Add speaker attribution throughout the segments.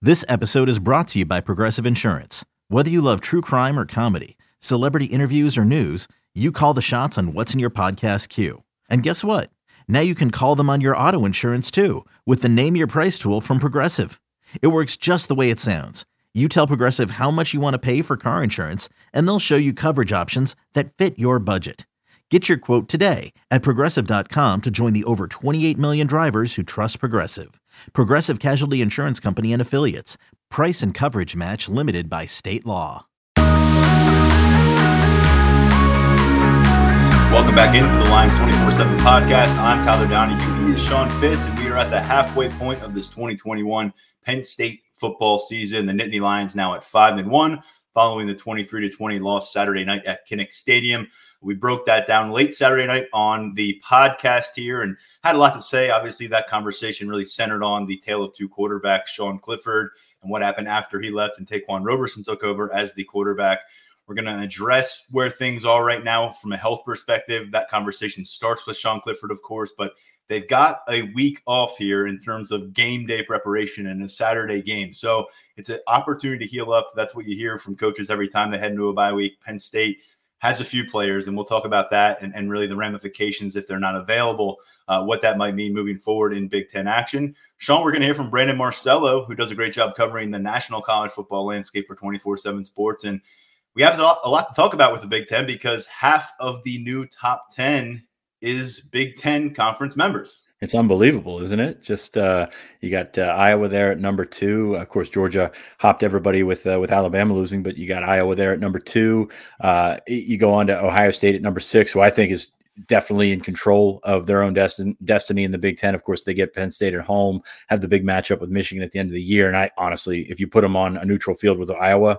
Speaker 1: This episode is brought to you by Progressive Insurance. Whether you love true crime or comedy, celebrity interviews or news, you call the shots on what's in your podcast queue. And guess what? Now you can call them on your auto insurance too with the Name Your Price tool from Progressive. It works just the way it sounds. You tell Progressive how much you want to pay for car insurance, and they'll show you coverage options that fit your budget. Get your quote today at Progressive.com to join the over 28 million drivers who trust Progressive. Progressive Casualty Insurance Company and Affiliates. Price and coverage match limited by state law.
Speaker 2: Welcome back into the Lions 24/7 podcast. I'm Tyler Downey. He is Sean Fitz, and we are at the halfway point of this 2021 Penn State football season. The Nittany Lions now at 5-1, following the 23-20 loss Saturday night at Kinnick Stadium. We broke that down late Saturday night on the podcast here and had a lot to say. Obviously, that conversation really centered on the tale of two quarterbacks, Sean Clifford, and what happened after he left and Taquan Roberson took over as the quarterback. We're going to address where things are right now from a health perspective. That conversation starts with Sean Clifford, of course, but they've got a week off here in terms of game day preparation and a Saturday game. So it's an opportunity to heal up. That's what you hear from coaches every time they head into a bye week. Penn State has a few players, and we'll talk about that and really the ramifications if they're not available, what that might mean moving forward in Big Ten action. Sean, we're going to hear from Brandon Marcello, who does a great job covering the national college football landscape for 24/7 Sports. And we have a lot to talk about with the Big Ten because half of the new top 10 is Big Ten conference members.
Speaker 3: It's unbelievable, isn't it? Just you got Iowa there at number 2. Of course, Georgia hopped everybody with Alabama losing, but you got Iowa there at number 2. You go on to Ohio State at number 6, who I think is definitely in control of their own destiny in the Big Ten. Of course, they get Penn State at home, have the big matchup with Michigan at the end of the year. And I honestly, if you put them on a neutral field with Iowa,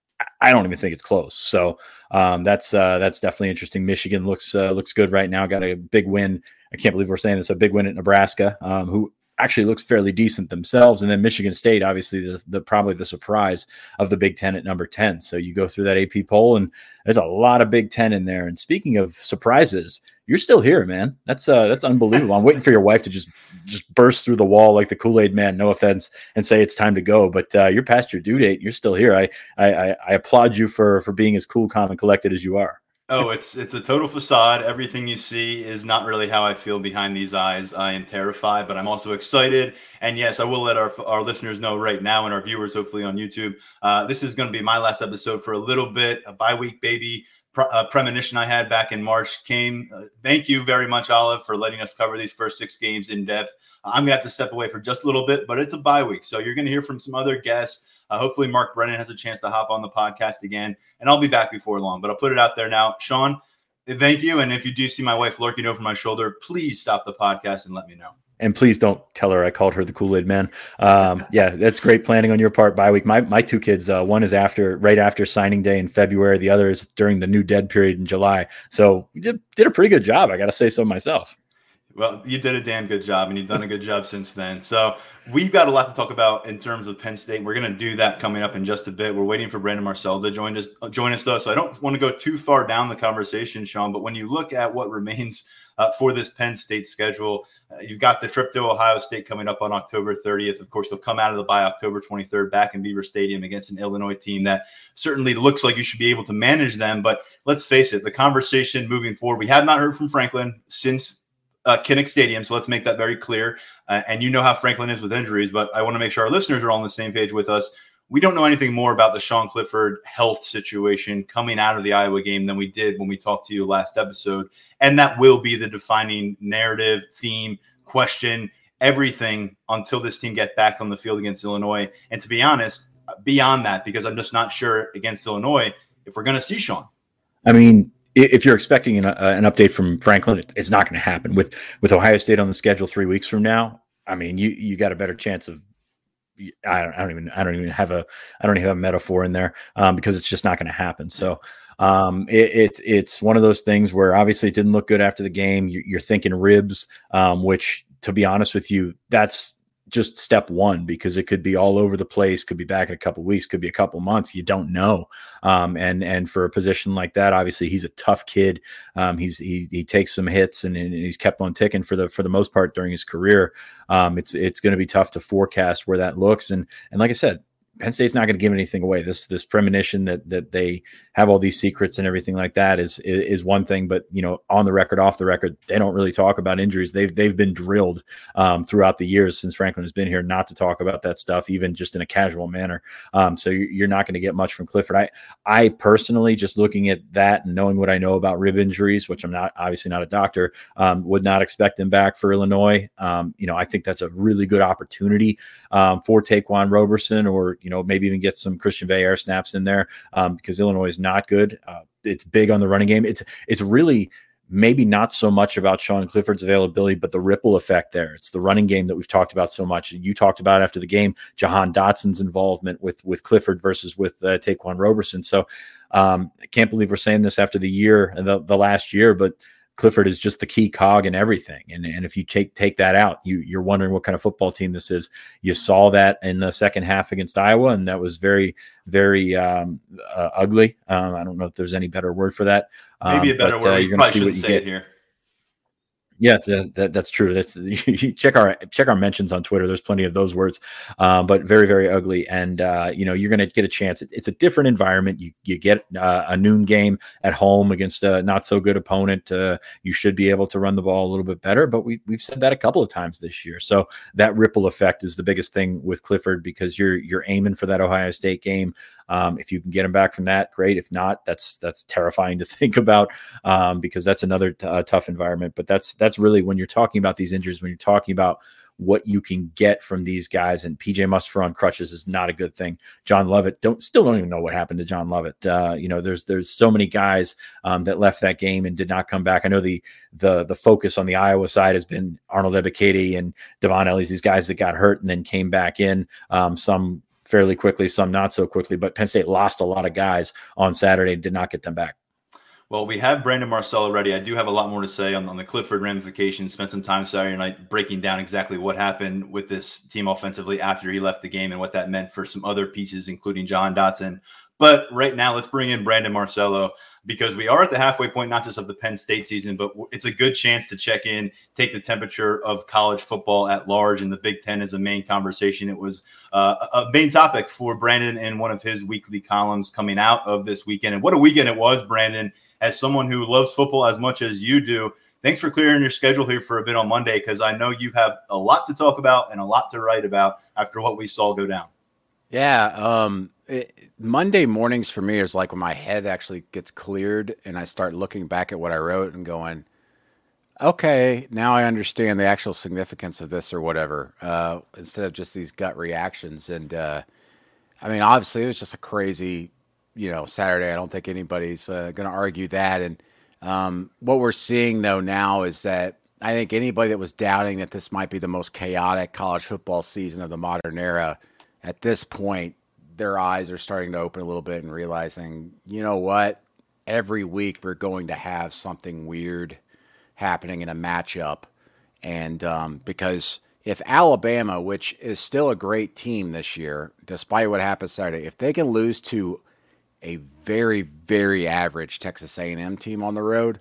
Speaker 3: I don't even think it's close. So that's definitely interesting. Michigan looks good right now. Got a big win. I can't believe we're saying this, a big win at Nebraska, who actually looks fairly decent themselves. And then Michigan State, obviously, probably the surprise of the Big Ten at number 10. So you go through that AP poll, and there's a lot of Big Ten in there. And speaking of surprises, you're still here, man. That's unbelievable. I'm waiting for your wife to just burst through the wall like the Kool-Aid man, no offense, and say it's time to go. But you're past your due date. You're still here. I applaud you for being as cool, calm, and collected as you are.
Speaker 2: Oh, it's a total facade. Everything you see is not really how I feel behind these eyes. I am terrified, but I'm also excited. And yes, I will let our listeners know right now and our viewers, hopefully on YouTube, this is going to be my last episode for a little bit. A bye week, baby. Premonition I had back in March came. Thank you very much, Olive, for letting us cover these first 6 games in depth. I'm going to have to step away for just a little bit, but it's a bye week. So you're going to hear from some other guests. Hopefully Mark Brennan has a chance to hop on the podcast again, and I'll be back before long. But I'll put it out there now. Sean, thank you. And if you do see my wife lurking over my shoulder, please stop the podcast and let me know.
Speaker 3: And please don't tell her I called her the Kool-Aid man. Yeah, that's great planning on your part. Bye week. My 2 kids, one is right after signing day in February. The other is during the new dead period in July. So you did a pretty good job. I got to say so myself.
Speaker 2: Well, you did a damn good job, and you've done a good job since then. So we've got a lot to talk about in terms of Penn State. We're going to do that coming up in just a bit. We're waiting for Brandon Marcello to join us, though. So I don't want to go too far down the conversation, Sean, but when you look at what remains for this Penn State schedule, you've got the trip to Ohio State coming up on October 30th. Of course, they'll come out of the bye October 23rd back in Beaver Stadium against an Illinois team that certainly looks like you should be able to manage them. But let's face it, the conversation moving forward, we have not heard from Franklin since Kinnick Stadium, so let's make that very clear. And you know how Franklin is with injuries, but I want to make sure our listeners are all on the same page with us. We don't know anything more about the Sean Clifford health situation coming out of the Iowa game than we did when we talked to you last episode. And that will be the defining narrative, theme, question, everything until this team gets back on the field against Illinois. And to be honest, beyond that, because I'm just not sure against Illinois if we're going to see Sean.
Speaker 3: I mean, if you're expecting an update from Franklin, it's not going to happen. With Ohio State on the schedule 3 weeks from now, I mean, you got a better chance of. I don't even have a metaphor in there because it's just not going to happen. So it's one of those things where obviously it didn't look good after the game. You're thinking ribs, which to be honest with you, that's just step one, because it could be all over the place, could be back in a couple of weeks, could be a couple of months. You don't know. And for a position like that, obviously he's a tough kid. He takes some hits and he's kept on ticking for the most part during his career. It's going to be tough to forecast where that looks. And like I said, Penn State's not going to give anything away. This premonition that they have all these secrets and everything like that is one thing, but on the record, off the record, they don't really talk about injuries. They've been drilled throughout the years since Franklin has been here not to talk about that stuff, even just in a casual manner. So you're not going to get much from Clifford. I personally, just looking at that and knowing what I know about rib injuries, which I'm obviously not a doctor, would not expect him back for Illinois. I think that's a really good opportunity for Taquan Roberson, or maybe even get some Christian Veillere snaps in there, because Illinois is not good. It's big on the running game. It's really maybe not so much about Sean Clifford's availability, but the ripple effect there. It's the running game that we've talked about so much. You talked about after the game, Jahan Dotson's involvement with Clifford versus with Taquan Roberson. So I can't believe we're saying this after the year, the last year, but Clifford is just the key cog in everything. And if you take that out, you're wondering what kind of football team this is. You saw that in the second half against Iowa, and that was very, very ugly. I don't know if there's any better word for that.
Speaker 2: Maybe a better word.
Speaker 3: You're going to see what you get
Speaker 2: here.
Speaker 3: Yeah, that's true. You check our mentions on Twitter. There's plenty of those words, but very, very ugly. And you're going to get a chance. It's a different environment. You get a noon game at home against a not so good opponent. You should be able to run the ball a little bit better. But we've said that a couple of times this year. So that ripple effect is the biggest thing with Clifford, because you're aiming for that Ohio State game. If you can get him back from that, great. If not, that's terrifying to think about, because that's another tough environment. But that's really, when you're talking about these injuries, when you're talking about what you can get from these guys, and PJ Mustipher on crutches is not a good thing. John Lovett, still don't even know what happened to John Lovett. There's so many guys that left that game and did not come back. I know the focus on the Iowa side has been Arnold Ebiketie and Devon Ellies, these guys that got hurt and then came back in, some fairly quickly, some not so quickly, but Penn State lost a lot of guys on Saturday and did not get them back.
Speaker 2: Well, we have Brandon Marcello ready. I do have a lot more to say on the Clifford ramifications. Spent some time Saturday night breaking down exactly what happened with this team offensively after he left the game and what that meant for some other pieces, including Jahan Dotson. But right now, let's bring in Brandon Marcello, because we are at the halfway point, not just of the Penn State season, but it's a good chance to check in, take the temperature of college football at large, and the Big Ten is a main conversation. It was a main topic for Brandon in one of his weekly columns coming out of this weekend. And what a weekend it was, Brandon. As someone who loves football as much as you do, thanks for clearing your schedule here for a bit on Monday, because I know you have a lot to talk about and a lot to write about after what we saw go down.
Speaker 4: Yeah, Monday mornings for me is like when my head actually gets cleared and I start looking back at what I wrote and going, okay, now I understand the actual significance of this or whatever, instead of just these gut reactions. And obviously it was just a crazy Saturday. I don't think anybody's going to argue that. And what we're seeing, though, now is that I think anybody that was doubting that this might be the most chaotic college football season of the modern era, at this point, their eyes are starting to open a little bit and realizing, you know what? Every week we're going to have something weird happening in a matchup. And because if Alabama, which is still a great team this year, despite what happened Saturday, if they can lose to a very, very average Texas A&M team on the road,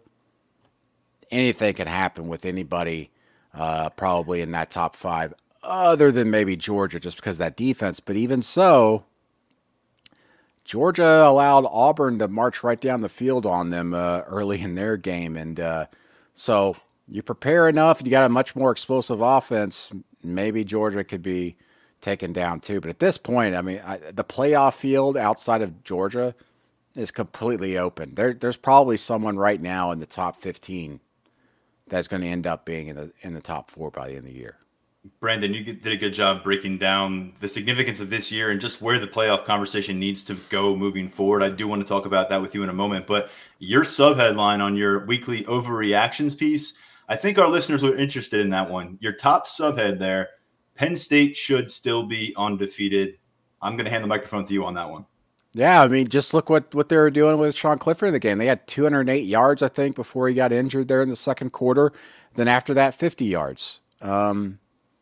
Speaker 4: anything can happen with anybody probably in that top five, other than maybe Georgia, just because of that defense. But even so, Georgia allowed Auburn to march right down the field on them early in their game. And so you prepare enough, you got a much more explosive offense, maybe Georgia could be taken down too. But at this point, the playoff field outside of Georgia is completely open. There's probably someone right now in the top 15 that's going to end up being in the top 4 by the end of the year.
Speaker 2: Brandon, you did a good job breaking down the significance of this year and just where the playoff conversation needs to go moving forward. I do want to talk about that with you in a moment, but your subheadline on your weekly overreactions piece, I think our listeners were interested in that one. Your top subhead there, Penn State should still be undefeated. I'm going to hand the microphone to you on that one.
Speaker 4: Yeah, just look what they were doing with Sean Clifford in the game. They had 208 yards, I think, before he got injured there in the second quarter. Then after that, 50 yards. And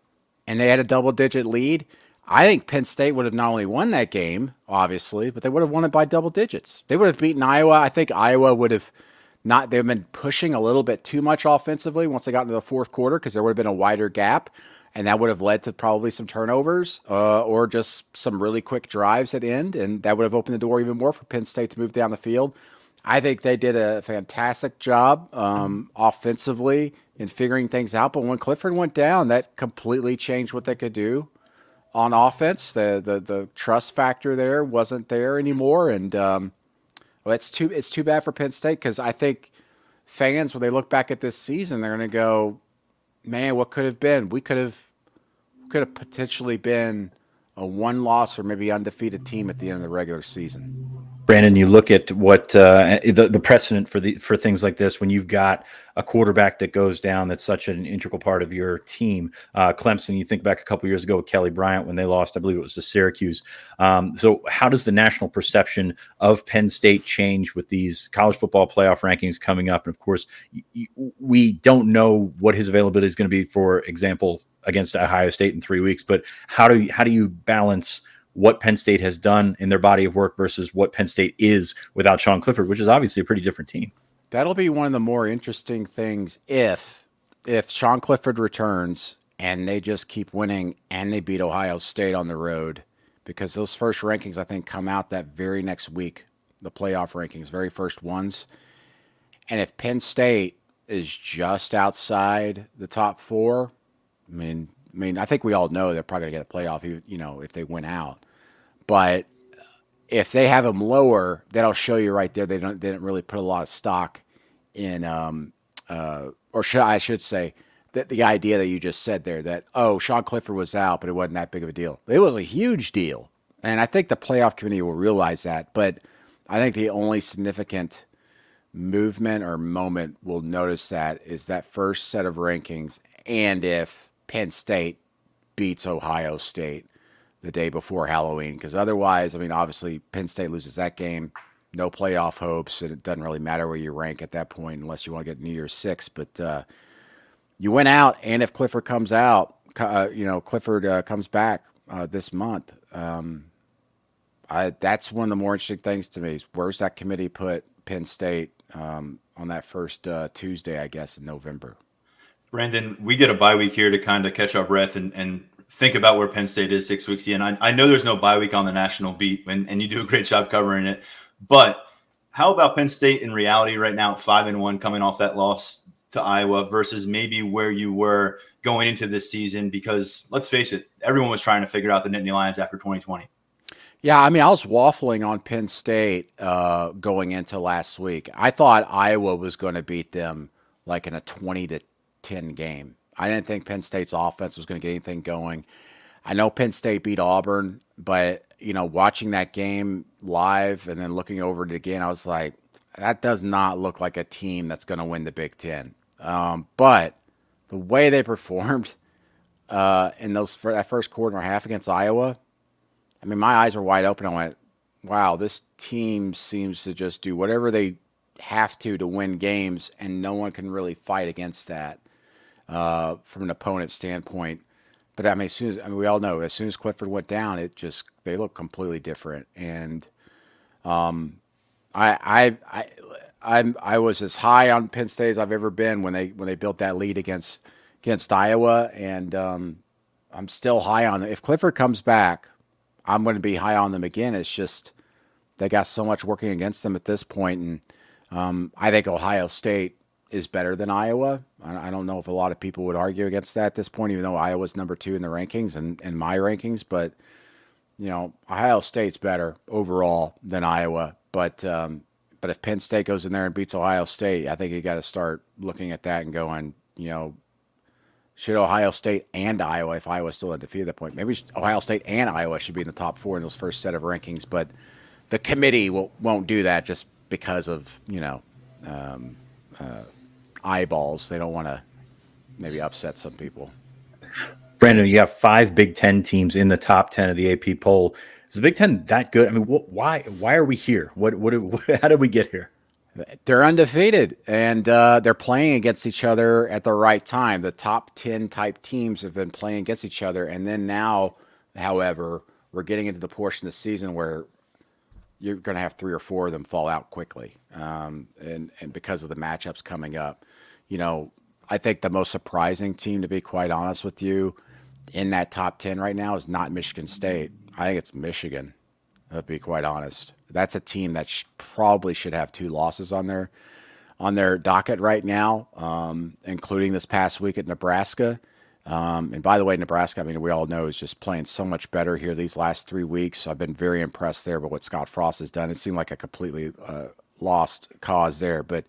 Speaker 4: and they had a double-digit lead, I think Penn State would have not only won that game, obviously, but they would have won it by double digits. They would have beaten Iowa. I think Iowa would have not – they've been pushing a little bit too much offensively once they got into the fourth quarter because there would have been a wider gap, and that would have led to probably some turnovers or just some really quick drives at end, and that would have opened the door even more for Penn State to move down the field. I think they did a fantastic job offensively in figuring things out, but when Clifford went down, that completely changed what they could do on offense. The trust factor there wasn't there anymore, and it's too bad for Penn State because I think fans, when they look back at this season, they're going to go, man, what could have been? We could have potentially been a one-loss or maybe undefeated team at the end of the regular season.
Speaker 3: Brandon, you look at what the precedent for things like this when you've got a quarterback that goes down that's such an integral part of your team. Clemson, you think back a couple years ago with Kelly Bryant when they lost, I believe it was to Syracuse. So how does the national perception of Penn State change with these college football playoff rankings coming up? And of course, we don't know what his availability is going to be, for example, against Ohio State in 3 weeks. But how do you balance what Penn State has done in their body of work versus what Penn State is without Sean Clifford, which is obviously a pretty different team?
Speaker 4: That'll be one of the more interesting things if Sean Clifford returns and they just keep winning and they beat Ohio State on the road, because those first rankings, I think, come out that very next week, the playoff rankings, very first ones. And if Penn State is just outside the top four, I mean, I think we all know they're probably going to get a playoff, if they win out. But if they have them lower, that'll show you right there they didn't really put a lot of stock in, I should say, that the idea that you just said there that, Sean Clifford was out, but it wasn't that big of a deal. It was a huge deal. And I think the playoff committee will realize that. But I think the only significant movement or moment we'll notice that is that first set of rankings, and if Penn State beats Ohio State the day before Halloween, because otherwise, obviously Penn State loses that game, no playoff hopes, and it doesn't really matter where you rank at that point unless you want to get New Year's Six. But you went out, and if Clifford comes out, Clifford comes back this month. That's one of the more interesting things to me. Is where's that committee put Penn State on that first Tuesday, I guess, in November?
Speaker 2: Brandon, we get a bye week here to kind of catch our breath and think about where Penn State is 6 weeks in. I know there's no bye week on the national beat, and you do a great job covering it. But how about Penn State in reality right now, 5-1, coming off that loss to Iowa, versus maybe where you were going into this season? Because let's face it, everyone was trying to figure out the Nittany Lions after 2020.
Speaker 4: Yeah, I was waffling on Penn State going into last week. I thought Iowa was going to beat them like in a 20-10 game. I didn't think Penn State's offense was going to get anything going. I know Penn State beat Auburn, but watching that game live and then looking over it again, I was like, that does not look like a team that's going to win the Big Ten. But the way they performed in that first quarter and a half against Iowa, my eyes were wide open. I went, wow, this team seems to just do whatever they have to win games, and no one can really fight against that from an opponent standpoint. But we all know as soon as Clifford went down, they look completely different. And I was as high on Penn State as I've ever been when they built that lead against Iowa, and I'm still high on them. If Clifford comes back, I'm going to be high on them again. It's just they got so much working against them at this point, and I think Ohio State is better than Iowa. I don't know if a lot of people would argue against that at this point, even though Iowa's number 2 in the rankings and my rankings. But Ohio State's better overall than Iowa. But if Penn State goes in there and beats Ohio State, I think you got to start looking at that and going, should Ohio State and Iowa, if Iowa's still undefeated at that point, maybe Ohio State and Iowa should be in the top 4 in those first set of rankings. But the committee won't do that just because of eyeballs. They don't want to maybe upset some people.
Speaker 3: Brandon, you have 5 Big Ten teams in the top 10 of the AP poll. Is the Big Ten that good? Why are we here? How did we get here?
Speaker 4: They're undefeated, and they're playing against each other at the right time. The top 10 type teams have been playing against each other, and then now, however, we're getting into the portion of the season where you're going to have 3 or 4 of them fall out quickly, and because of the matchups coming up. I think the most surprising team, to be quite honest with you, in that top 10 right now is not Michigan State. I think it's Michigan, to be quite honest. That's a team that probably should have 2 losses on their docket right now, including this past week at Nebraska. And by the way, Nebraska, we all know, is just playing so much better here these last 3 weeks. I've been very impressed there by what Scott Frost has done. It seemed like a completely lost cause there. But,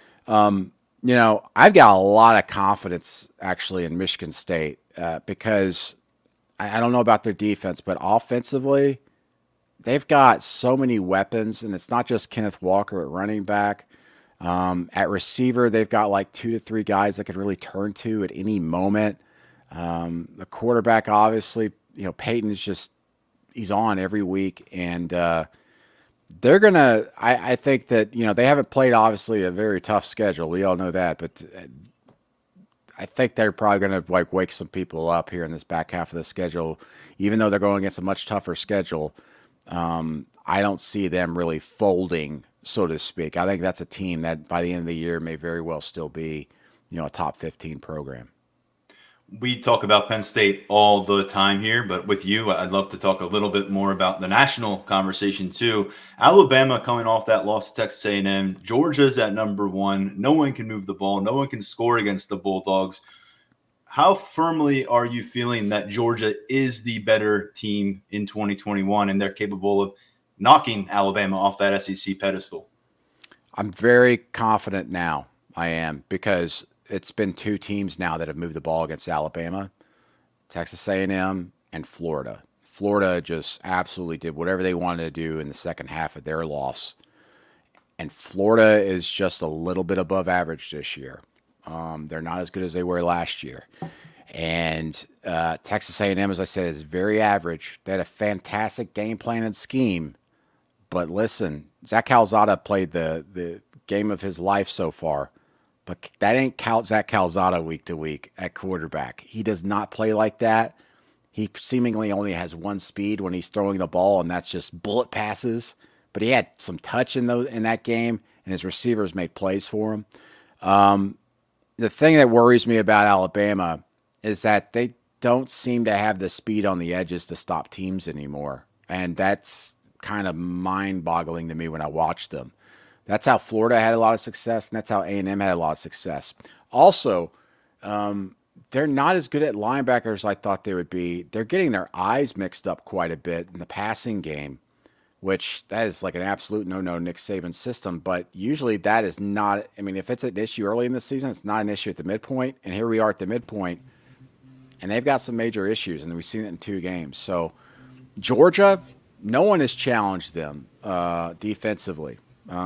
Speaker 4: I've got a lot of confidence actually in Michigan State because I don't know about their defense, but offensively, they've got so many weapons, and it's not just Kenneth Walker at running back. At receiver, they've got like 2 to 3 guys that can really turn to at any moment. The quarterback, obviously, Peyton is he's on every week, and they're going to, I think that, they haven't played obviously a very tough schedule. We all know that, but I think they're probably going to wake some people up here in this back half of the schedule, even though they're going against a much tougher schedule. I don't see them really folding, so to speak. I think that's a team that by the end of the year may very well still be, a top 15 program.
Speaker 2: We talk about Penn State all the time here, but with you, I'd love to talk a little bit more about the national conversation too. Alabama coming off that loss to Texas A&M. Georgia's at number 1. No one can move the ball. No one can score against the Bulldogs. How firmly are you feeling that Georgia is the better team in 2021 and they're capable of knocking Alabama off that SEC pedestal?
Speaker 4: I'm very confident now. I am, because it's been 2 teams now that have moved the ball against Alabama, Texas A&M, and Florida. Florida just absolutely did whatever they wanted to do in the second half of their loss. And Florida is just a little bit above average this year. They're not as good as they were last year. And Texas A&M, as I said, is very average. They had a fantastic game plan and scheme. But listen, Zach Calzada played the game of his life so far. But that ain't Zach Calzada week to week at quarterback. He does not play like that. He seemingly only has 1 speed when he's throwing the ball, and that's just bullet passes. But he had some touch in that game, and his receivers made plays for him. The thing that worries me about Alabama is that they don't seem to have the speed on the edges to stop teams anymore. And that's kind of mind-boggling to me when I watch them. That's how Florida had a lot of success, and that's how A&M had a lot of success. Also, they're not as good at linebackers as I thought they would be. They're getting their eyes mixed up quite a bit in the passing game, which that is like an absolute no-no Nick Saban system. But usually that is not – if it's an issue early in the season, it's not an issue at the midpoint. And here we are at the midpoint, and they've got some major issues, and we've seen it in 2 games. So Georgia, no one has challenged them defensively.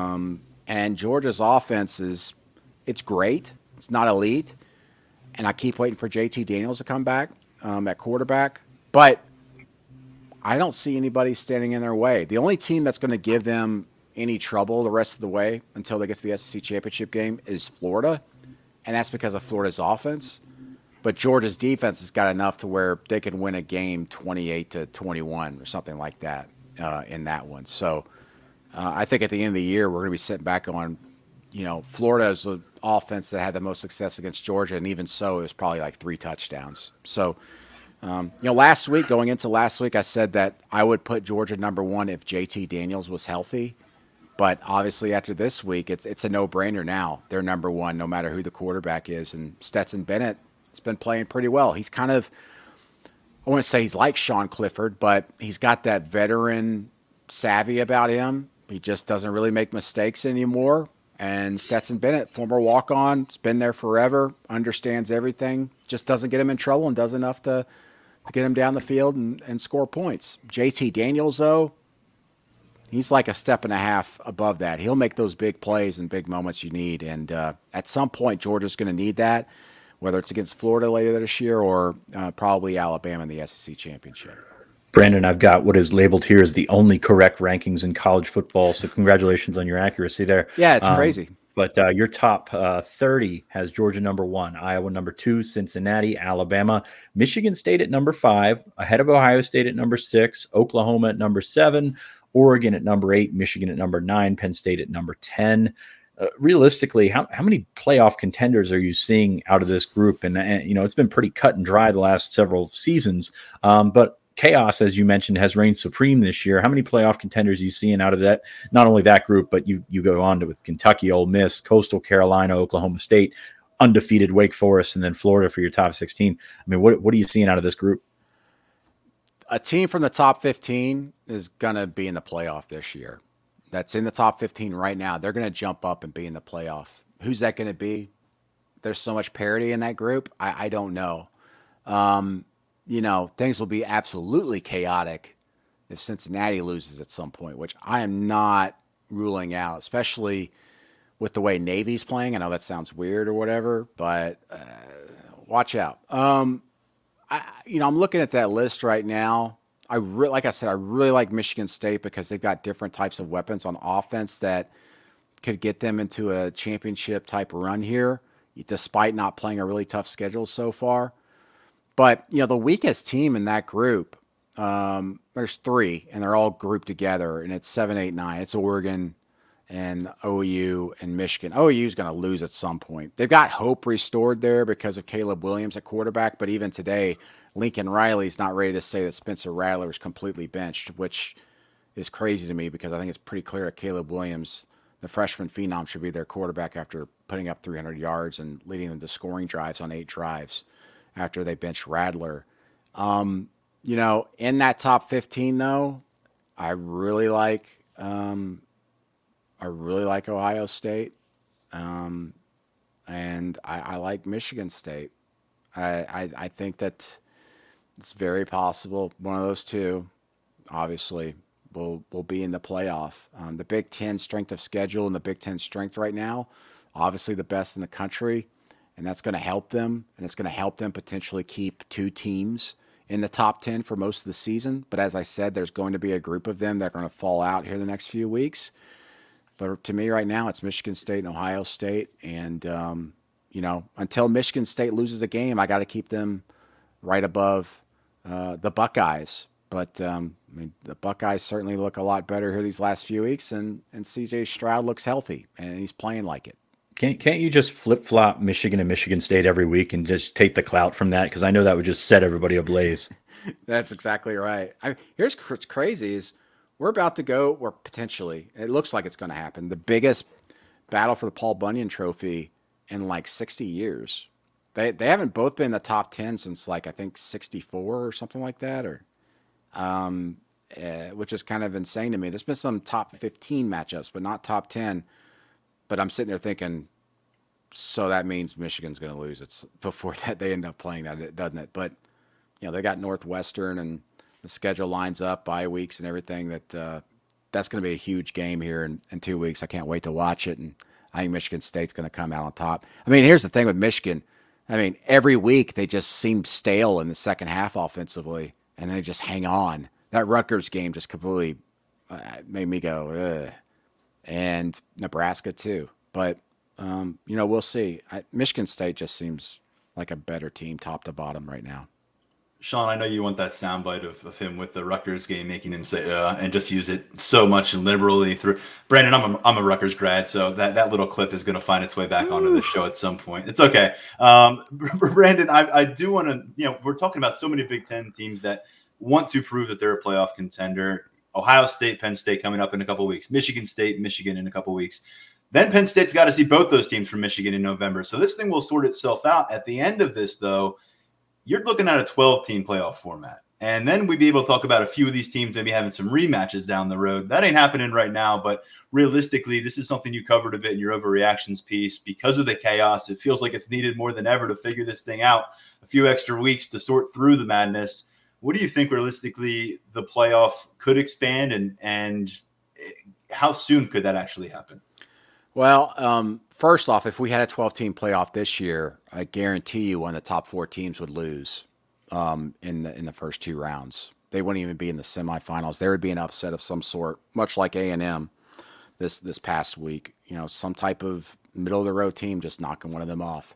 Speaker 4: And Georgia's offense it's great. It's not elite. And I keep waiting for JT Daniels to come back at quarterback. But I don't see anybody standing in their way. The only team that's going to give them any trouble the rest of the way until they get to the SEC championship game is Florida. And that's because of Florida's offense. But Georgia's defense has got enough to where they can win a game 28-21 or something like that in that one. So I think at the end of the year, we're going to be sitting back on, Florida is the offense that had the most success against Georgia, and even so, it was probably like 3 touchdowns. So, going into last week, I said that I would put Georgia number 1 if JT Daniels was healthy. But obviously, after this week, it's a no-brainer now. They're number 1, no matter who the quarterback is. And Stetson Bennett has been playing pretty well. He's kind of, I wouldn't say he's like Sean Clifford, but he's got that veteran savvy about him. He just doesn't really make mistakes anymore. And Stetson Bennett, former walk-on, has been there forever, understands everything, just doesn't get him in trouble and does enough to get him down the field and score points. JT Daniels, though, he's like a step and a half above that. He'll make those big plays and big moments you need. And at some point, Georgia's going to need that, whether it's against Florida later this year or probably Alabama in the SEC championship.
Speaker 3: Brandon, I've got what is labeled here as the only correct rankings in college football. So congratulations on your accuracy there.
Speaker 4: Yeah, it's crazy.
Speaker 3: But your top 30 has Georgia number 1, Iowa number 2, Cincinnati, Alabama, Michigan State at number 5, ahead of Ohio State at number 6, Oklahoma at number 7, Oregon at number 8, Michigan at number 9, Penn State at number 10. Realistically, how many playoff contenders are you seeing out of this group? And it's been pretty cut and dry the last several seasons. But chaos, as you mentioned, has reigned supreme this year. How many playoff contenders are you seeing out of that? Not only that group, but you go on to with Kentucky, Ole Miss, Coastal Carolina, Oklahoma State, undefeated Wake Forest, and then Florida for your top 16. I mean, what are you seeing out of this group?
Speaker 4: A team from the top 15 is going to be in the playoff this year. That's in the top 15 right now. They're going to jump up and be in the playoff. Who's that going to be? There's so much parity in that group. I don't know. Things will be absolutely chaotic if Cincinnati loses at some point, which I am not ruling out, especially with the way Navy's playing. I know that sounds weird or whatever, but watch out. I'm looking at that list right now. Like I said, I really like Michigan State because they've got different types of weapons on offense that could get them into a championship type run here, despite not playing a really tough schedule so far. But, the weakest team in that group, there's 3, and they're all grouped together, and it's 7, 8, 9. It's Oregon and OU and Michigan. OU is going to lose at some point. They've got hope restored there because of Caleb Williams at quarterback, but even today, Lincoln Riley's not ready to say that Spencer Rattler is completely benched, which is crazy to me because I think it's pretty clear that Caleb Williams, the freshman phenom, should be their quarterback after putting up 300 yards and leading them to scoring drives on 8 drives after they benched Rattler. In that top 15, though, I really like Ohio State, and I like Michigan State. I think that it's very possible one of those two, obviously, will be in the playoff. The Big Ten strength of schedule and the Big Ten strength right now, obviously the best in the country, and that's going to help them, and it's going to help them potentially keep 2 teams in the top 10 for most of the season. But as I said, there's going to be a group of them that are going to fall out here the next few weeks. But to me right now, it's Michigan State and Ohio State. And, until Michigan State loses a game, I got to keep them right above the Buckeyes. But, the Buckeyes certainly look a lot better here these last few weeks, and C.J. Stroud looks healthy, and he's playing like it.
Speaker 3: Can't you just flip-flop Michigan and Michigan State every week and just take the clout from that? Because I know that would just set everybody ablaze.
Speaker 4: That's exactly right. Here's what's crazy is we're about to go, or potentially, it looks like it's going to happen, the biggest battle for the Paul Bunyan Trophy in like 60 years. They haven't both been in the top 10 since I think 64 or something like that, which is kind of insane to me. There's been some top 15 matchups, but not top 10. But I'm sitting there thinking, so that means Michigan's going to lose. It's before that they end up playing that, doesn't it? But they got Northwestern, and the schedule lines up, bye weeks and everything. That's going to be a huge game here in 2 weeks. I can't wait to watch it, and I think Michigan State's going to come out on top. Here's the thing with Michigan. Every week they just seem stale in the second half offensively, and they just hang on. That Rutgers game just completely made me go, ugh. And Nebraska too. But, we'll see. Michigan State just seems like a better team top to bottom right now.
Speaker 2: Sean, I know you want that soundbite of him with the Rutgers game, making him say, and just use it so much and liberally through. Brandon, I'm a Rutgers grad, so that little clip is going to find its way back onto the show at some point. It's okay. Brandon, I do want to, we're talking about so many Big Ten teams that want to prove that they're a playoff contender. Ohio State, Penn State coming up in a couple of weeks. Michigan State, Michigan in a couple of weeks. Then Penn State's got to see both those teams from Michigan in November. So this thing will sort itself out. At the end of this, though, you're looking at a 12-team playoff format. And then we'd be able to talk about a few of these teams maybe having some rematches down the road. That ain't happening right now, but realistically, this is something you covered a bit in your overreactions piece. Because of the chaos, it feels like it's needed more than ever to figure this thing out. A few extra weeks to sort through the madness. What do you think realistically the playoff could expand, and how soon could that actually happen?
Speaker 4: Well, first off, if we had a 12-team playoff this year, I guarantee you one of the top 4 teams would lose in the first 2 rounds. they wouldn't even be in the semifinals. There would be an upset of some sort, much like A&M this past week. Some type of middle of the road team just knocking one of them off.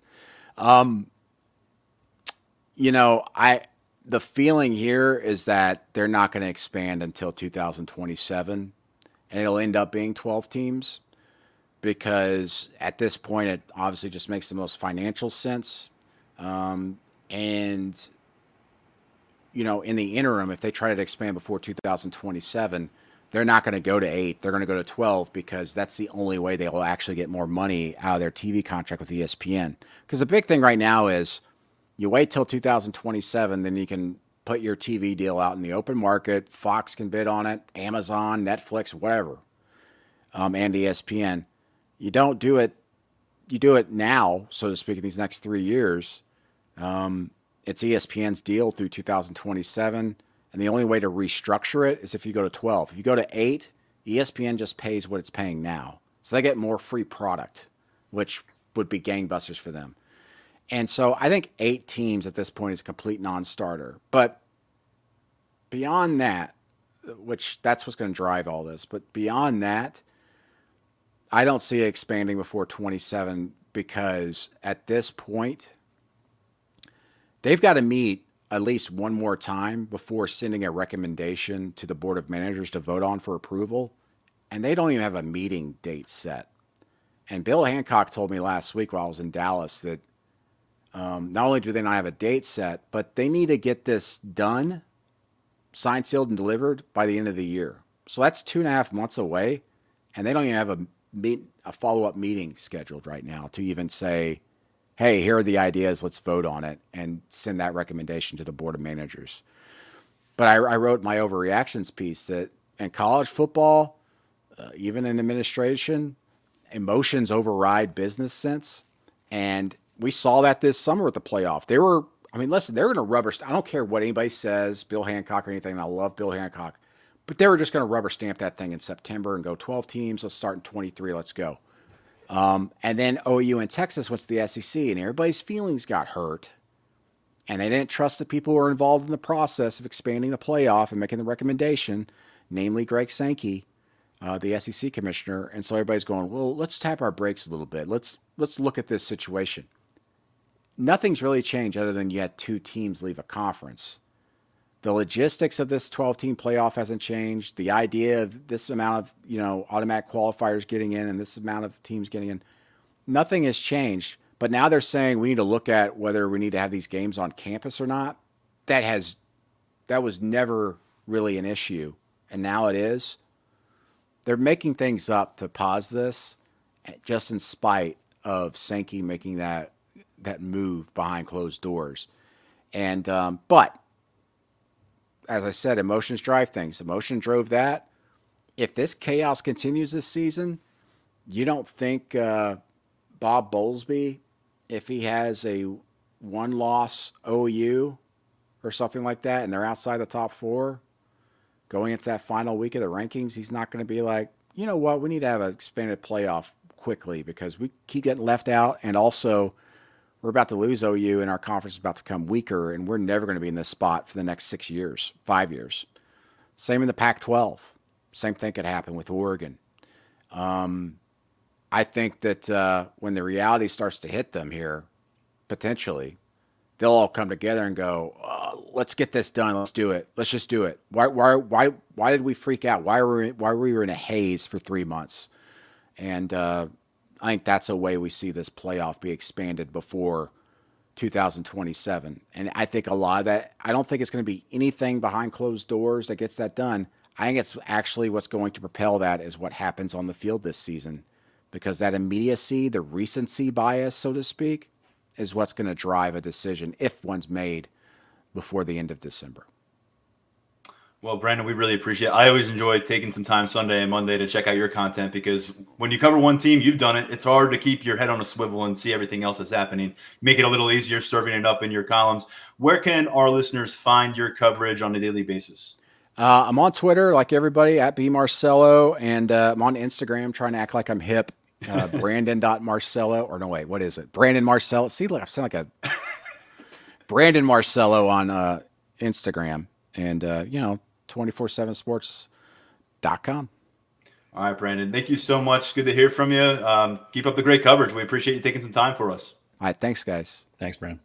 Speaker 4: The feeling here is that they're not going to expand until 2027, and it'll end up being 12 teams because at this point it obviously just makes the most financial sense. And in the interim, if they try to expand before 2027, they're not going to go to 8. They're going to go to 12 because that's the only way they will actually get more money out of their TV contract with ESPN. Because the big thing right now is you wait till 2027, then you can put your TV deal out in the open market. Fox can bid on it, Amazon, Netflix, whatever, and ESPN. You don't do it. You do it now, so to speak, in these next 3 years. It's ESPN's deal through 2027, and the only way to restructure it is if you go to 12. If you go to 8, ESPN just pays what it's paying now. So they get more free product, which would be gangbusters for them. And so I think 8 teams at this point is a complete non-starter. But beyond that, which that's what's going to drive all this, but beyond that, I don't see it expanding before 27 because at this point, they've got to meet at least one more time before sending a recommendation to the Board of Managers to vote on for approval. And they don't even have a meeting date set. And Bill Hancock told me last week while I was in Dallas that not only do they not have a date set, but they need to get this done, signed, sealed, and delivered by the end of the year. So that's 2.5 months away, and they don't even have a follow-up meeting scheduled right now to even say, hey, here are the ideas, let's vote on it, and send that recommendation to the Board of Managers. But I wrote my overreactions piece that in college football, even in administration, emotions override business sense, and we saw that this summer with the playoff. They're going to rubber stamp. I don't care what anybody says, Bill Hancock or anything, and I love Bill Hancock, but they were just going to rubber stamp that thing in September and go 12 teams. Let's start in 23. Let's go. And then OU and Texas went to the SEC, and everybody's feelings got hurt, and they didn't trust the people who were involved in the process of expanding the playoff and making the recommendation, namely Greg Sankey, the SEC commissioner. And so everybody's going, well, let's tap our brakes a little bit. Let's look at this situation. Nothing's really changed other than you had 2 teams leave a conference. The logistics of this 12-team playoff hasn't changed. The idea of this amount of, automatic qualifiers getting in and this amount of teams getting in, nothing has changed. But now they're saying we need to look at whether we need to have these games on campus or not. That was never really an issue, and now it is. They're making things up to pause this, just in spite of Sankey making that move behind closed doors. And but as I said, emotions drive things. Emotion drove that. If this chaos continues this season, you don't think Bob Bowlesby, if he has a 1-loss OU or something like that, and they're outside the top 4 going into that final week of the rankings, he's not going to be like, you know what, we need to have an expanded playoff quickly because we keep getting left out, and also we're about to lose OU and our conference is about to become weaker, and we're never going to be in this spot for the next 6 years, 5 years. Same in the Pac-12. Same thing could happen with Oregon. I think that when the reality starts to hit them here, potentially, they'll all come together and go, let's get this done. Let's do it. Let's just do it. Why did we freak out? Why were we in a haze for 3 months? And I think that's a way we see this playoff be expanded before 2027. And I think a lot of that, I don't think it's going to be anything behind closed doors that gets that done. I think it's actually what's going to propel that is what happens on the field this season, because that immediacy, the recency bias, so to speak, is what's going to drive a decision if one's made before the end of December.
Speaker 2: Well, Brandon, we really appreciate it. I always enjoy taking some time Sunday and Monday to check out your content, because when you cover one team, you've done it. It's hard to keep your head on a swivel and see everything else that's happening. Make it a little easier serving it up in your columns. Where can our listeners find your coverage on a daily basis?
Speaker 4: I'm on Twitter, like everybody, at @bmarcello, and I'm on Instagram trying to act like I'm hip. Brandon.Marcello, or no, wait, what is it? Brandon Marcello. See, look, I sound like a Brandon Marcello on Instagram. and 247sports.com.
Speaker 2: All right, Brandon. Thank you so much. Good to hear from you. Keep up the great coverage. We appreciate you taking some time for us.
Speaker 4: All right. Thanks, guys.
Speaker 3: Thanks, Brandon.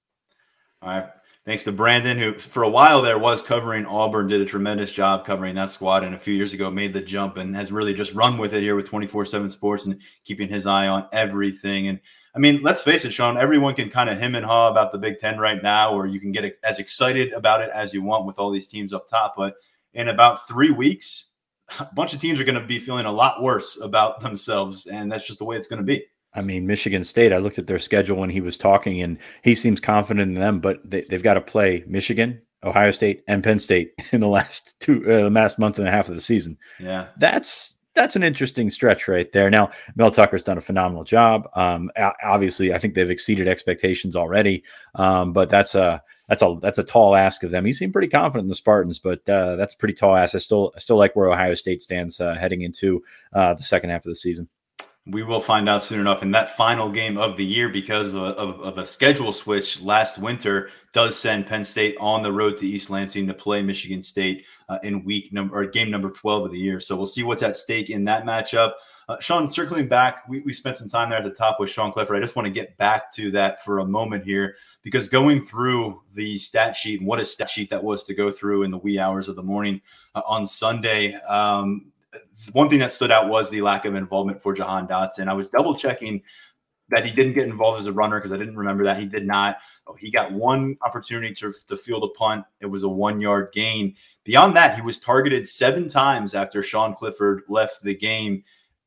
Speaker 2: All right. Thanks to Brandon, who for a while there was covering Auburn, did a tremendous job covering that squad, and a few years ago made the jump and has really just run with it here with 24/7 Sports and keeping his eye on everything. And I mean, let's face it, Sean, everyone can kind of hem and haw about the Big Ten right now, or you can get as excited about it as you want with all these teams up top. But in about 3 weeks, a bunch of teams are going to be feeling a lot worse about themselves, and that's just the way it's going to be.
Speaker 3: I mean, Michigan State, I looked at their schedule when he was talking, and he seems confident in them, but they've got to play Michigan, Ohio State, and Penn State in the last month and a half of the season.
Speaker 2: Yeah.
Speaker 3: That's an interesting stretch right there. Now, Mel Tucker's done a phenomenal job. Obviously, I think they've exceeded expectations already, but that's a tall ask of them. He seemed pretty confident in the Spartans, but that's a pretty tall ask. I still like where Ohio State stands heading into the second half of the season.
Speaker 2: We will find out soon enough in that final game of the year, because of a schedule switch last winter does send Penn State on the road to East Lansing to play Michigan State in game number 12 of the year. So we'll see what's at stake in that matchup. Sean, circling back, we spent some time there at the top with Sean Clifford. I just want to get back to that for a moment here, because going through the stat sheet, and what a stat sheet that was to go through in the wee hours of the morning on Sunday, one thing that stood out was the lack of involvement for Jahan Dotson. I was double checking that he didn't get involved as a runner, because I didn't remember that. He did not. He got one opportunity to field a punt. It was a 1-yard gain. Beyond that, he was targeted 7 times after Sean Clifford left the game.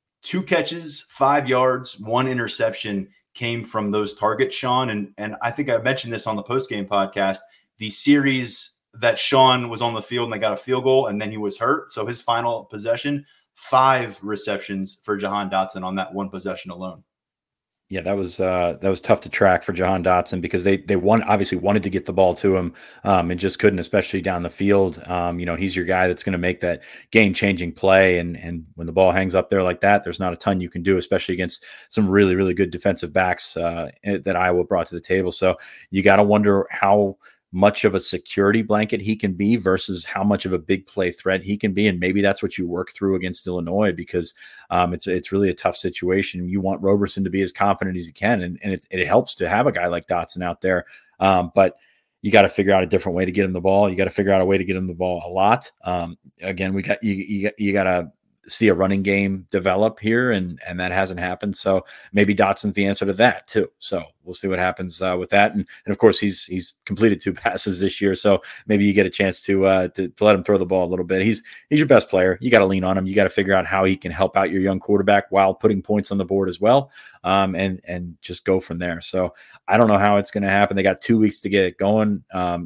Speaker 2: 2 catches, 5 yards, 1 interception came from those targets, Sean. And I think I mentioned this on the postgame podcast. The series that Sean was on the field and they got a field goal and then he was hurt. So his final possession, 5 receptions for Jahan Dotson on that one possession alone.
Speaker 3: Yeah, that was tough to track for Jahan Dotson, because they obviously wanted to get the ball to him and just couldn't, especially down the field. He's your guy that's going to make that game-changing play, and when the ball hangs up there like that, there's not a ton you can do, especially against some really, really good defensive backs that Iowa brought to the table. So you got to wonder how much of a security blanket he can be versus how much of a big play threat he can be. And maybe that's what you work through against Illinois, because it's really a tough situation. You want Roberson to be as confident as he can. And it helps to have a guy like Dotson out there. But you got to figure out a different way to get him the ball. You got to figure out a way to get him the ball a lot. Again, you got to see a running game develop here, and that hasn't happened. So maybe Dotson's the answer to that too. So we'll see what happens with that. And of course, he's completed 2 passes this year, so maybe you get a chance to let him throw the ball a little bit. He's your best player. You got to lean on him. You got to figure out how he can help out your young quarterback while putting points on the board as well, and just go from there. So I don't know how it's going to happen. They got 2 weeks to get it going.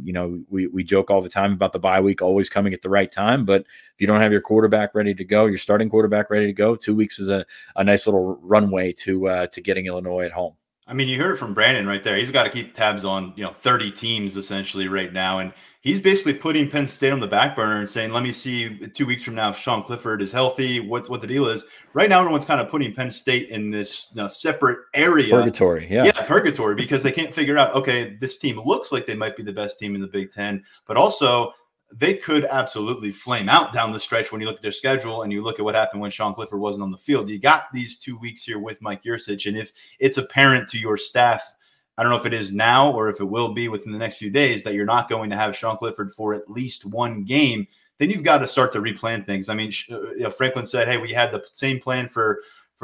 Speaker 3: We joke all the time about the bye week always coming at the right time, but if you don't have your quarterback ready to go, your starting quarterback ready to go, 2 weeks is a nice little runway to getting Illinois at home.
Speaker 2: I mean, you heard it from Brandon right there. He's got to keep tabs on, 30 teams essentially right now. And he's basically putting Penn State on the back burner and saying, let me see 2 weeks from now if Sean Clifford is healthy, what the deal is. Right now, everyone's kind of putting Penn State in this separate area.
Speaker 3: Purgatory, yeah.
Speaker 2: Yeah, purgatory, because they can't figure out, okay, this team looks like they might be the best team in the Big Ten, but also they could absolutely flame out down the stretch when you look at their schedule and you look at what happened when Sean Clifford wasn't on the field. You got these 2 weeks here with Mike Yurcich, and if it's apparent to your staff, I don't know if it is now or if it will be within the next few days, that you're not going to have Sean Clifford for at least one game, then you've got to start to replan things. I mean, Franklin said, hey, we had the same plan for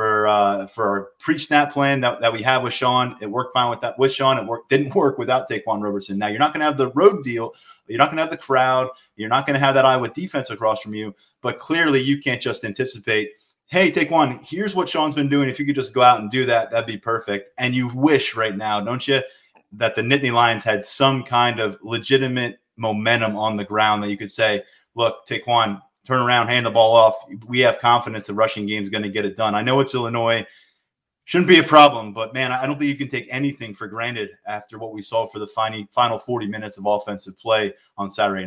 Speaker 2: our pre-snap plan that we have with Sean. It worked fine with Sean. It didn't work without Taquan Roberson. Now, you're not going to have the road deal. You're not going to have the crowd. You're not going to have that Iowa defense across from you. But clearly, you can't just anticipate, hey, Taquan, here's what Sean's been doing. If you could just go out and do that, that'd be perfect. And you wish right now, don't you, that the Nittany Lions had some kind of legitimate momentum on the ground that you could say, look, Taquan, turn around, hand the ball off. We have confidence the rushing game is going to get it done. I know it's Illinois. Shouldn't be a problem, but, man, I don't think you can take anything for granted after what we saw for the final 40 minutes of offensive play on Saturday night.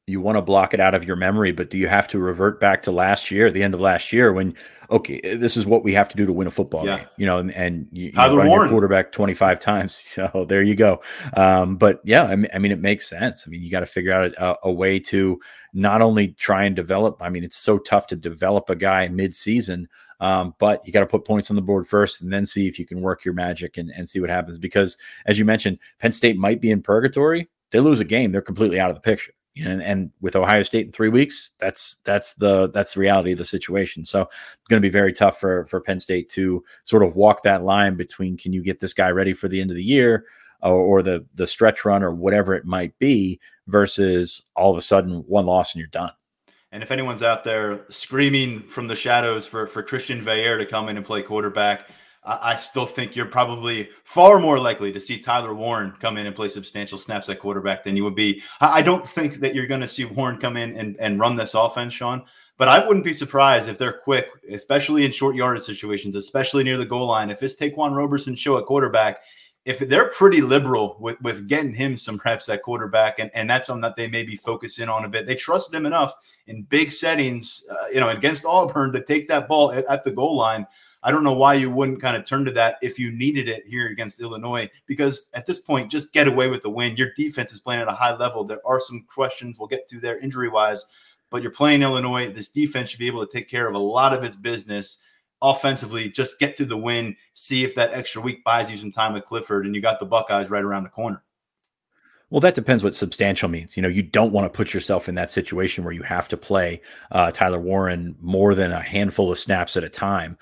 Speaker 3: You want to block it out of your memory, but do you have to revert back to last year, the end of last year, when, okay, this is what we have to do to win a football game, and you run your quarterback 25 times. So there you go. But yeah, I mean, it makes sense. I mean, you got to figure out a way to not only try and develop. I mean, it's so tough to develop a guy mid-season, but you got to put points on the board first and then see if you can work your magic and see what happens. Because as you mentioned, Penn State might be in purgatory. They lose a game, they're completely out of the picture. And with Ohio State in 3 weeks, that's the reality of the situation. So it's going to be very tough for Penn State to sort of walk that line between, can you get this guy ready for the end of the year or the stretch run or whatever it might be, versus all of a sudden one loss and you're done.
Speaker 2: And if anyone's out there screaming from the shadows for Christian Veilleux to come in and play quarterback, I still think you're probably far more likely to see Tyler Warren come in and play substantial snaps at quarterback than you would be. I don't think that you're going to see Warren come in and run this offense, Sean, but I wouldn't be surprised if they're quick, especially in short yardage situations, especially near the goal line. If it's Taquan Roberson show at quarterback, if they're pretty liberal with getting him some reps at quarterback, and that's something that they maybe focus in on a bit. They trusted him enough in big settings, against Auburn to take that ball at the goal line. I don't know why you wouldn't kind of turn to that if you needed it here against Illinois, because at this point, just get away with the win. Your defense is playing at a high level. There are some questions we'll get to there injury-wise, but you're playing Illinois. This defense should be able to take care of a lot of its business offensively. Just get to the win, see if that extra week buys you some time with Clifford, and you got the Buckeyes right around the corner.
Speaker 3: Well, that depends what substantial means. You don't want to put yourself in that situation where you have to play Tyler Warren more than a handful of snaps at a time.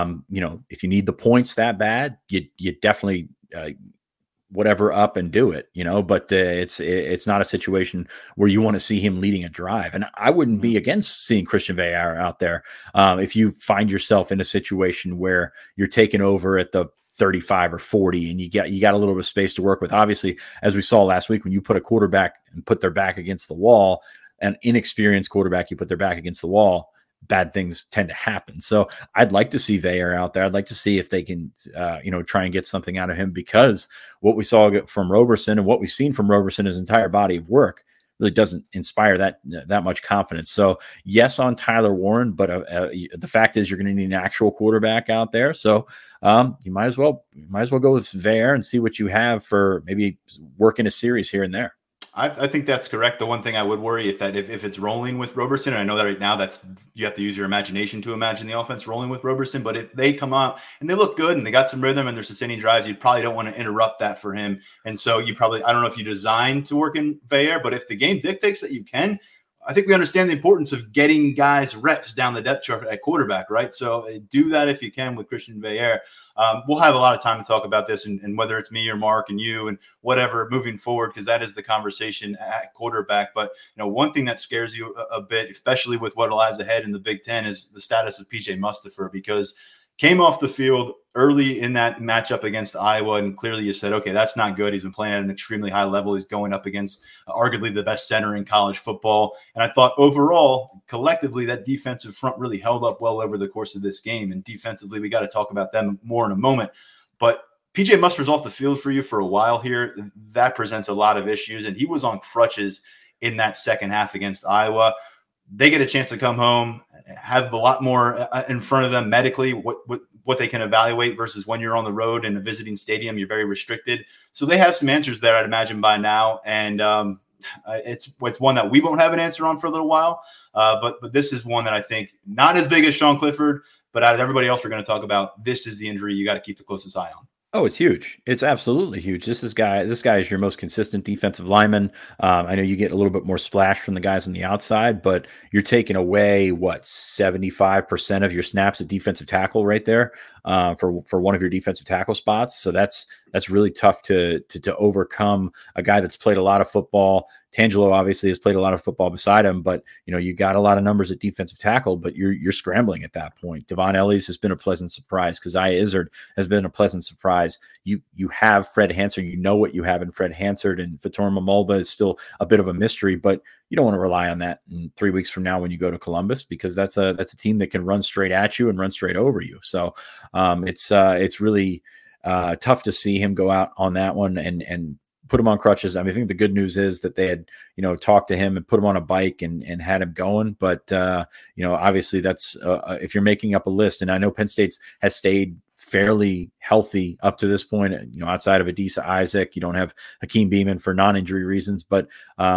Speaker 3: If you need the points that bad, you definitely whatever up and do it. But it's not a situation where you want to see him leading a drive. And I wouldn't be against seeing Christian Veilleux out there if you find yourself in a situation where you're taking over at the 35 or 40 and you got a little bit of space to work with. Obviously, as we saw last week, when you put a quarterback and put their back against the wall, an inexperienced quarterback, you put their back against the wall, bad things tend to happen. So I'd like to see Veilleux out there. I'd like to see if they can, try and get something out of him, because what we saw from Roberson and what we've seen from Roberson, his entire body of work, really doesn't inspire that much confidence. So yes, on Tyler Warren, but the fact is you're going to need an actual quarterback out there. So you might as well go with Veilleux and see what you have for maybe working a series here and there.
Speaker 2: I think that's correct. The one thing I would worry if it's rolling with Roberson, and I know that right now you have to use your imagination to imagine the offense rolling with Roberson, but if they come out and they look good and they got some rhythm and they're sustaining drives, you probably don't want to interrupt that for him. And so I don't know if you design to work in Veilleux, but if the game dictates that you can, I think we understand the importance of getting guys reps down the depth chart at quarterback, right? So do that if you can with Christian Veilleux. We'll have a lot of time to talk about this, and whether it's me or Mark and you and whatever moving forward, because that is the conversation at quarterback. But one thing that scares you a bit, especially with what lies ahead in the Big Ten, is the status of PJ Mustipher, because came off the field early in that matchup against Iowa, and clearly you said, okay, that's not good. He's been playing at an extremely high level. He's going up against arguably the best center in college football. And I thought overall, collectively, that defensive front really held up well over the course of this game. And defensively, we got to talk about them more in a moment. But PJ Mustipher's off the field for you for a while here. That presents a lot of issues. And he was on crutches in that second half against Iowa. They get a chance to come home, have a lot more in front of them medically, what they can evaluate versus when you're on the road in a visiting stadium, you're very restricted. So they have some answers there, I'd imagine, by now. And it's one that we won't have an answer on for a little while. But this is one that I think not as big as Sean Clifford, but out of everybody else we're going to talk about, this is the injury you got to keep the closest eye on.
Speaker 3: Oh, it's huge. It's absolutely huge. This guy is your most consistent defensive lineman. I know you get a little bit more splash from the guys on the outside, but you're taking away 75% of your snaps at defensive tackle right there for one of your defensive tackle spots. So that's really tough to overcome a guy that's played a lot of football. Tangelo obviously has played a lot of football beside him, but you got a lot of numbers at defensive tackle, but you're scrambling at that point. Devon Ellies has been a pleasant surprise. Keziah Izzard has been a pleasant surprise. You have Fred Hansard. You know what you have in Fred Hansard, and Vitor Mamolba is still a bit of a mystery, but you don't want to rely on that in 3 weeks from now when you go to Columbus, because that's a team that can run straight at you and run straight over you. So it's really tough to see him go out on that one and put him on crutches. I mean, I think the good news is that they had, talked to him and put him on a bike and had him going. But, obviously that's if you're making up a list, and I know Penn State has stayed fairly healthy up to this point, outside of Adisa Isaac. You don't have Hakeem Beamon for non-injury reasons, but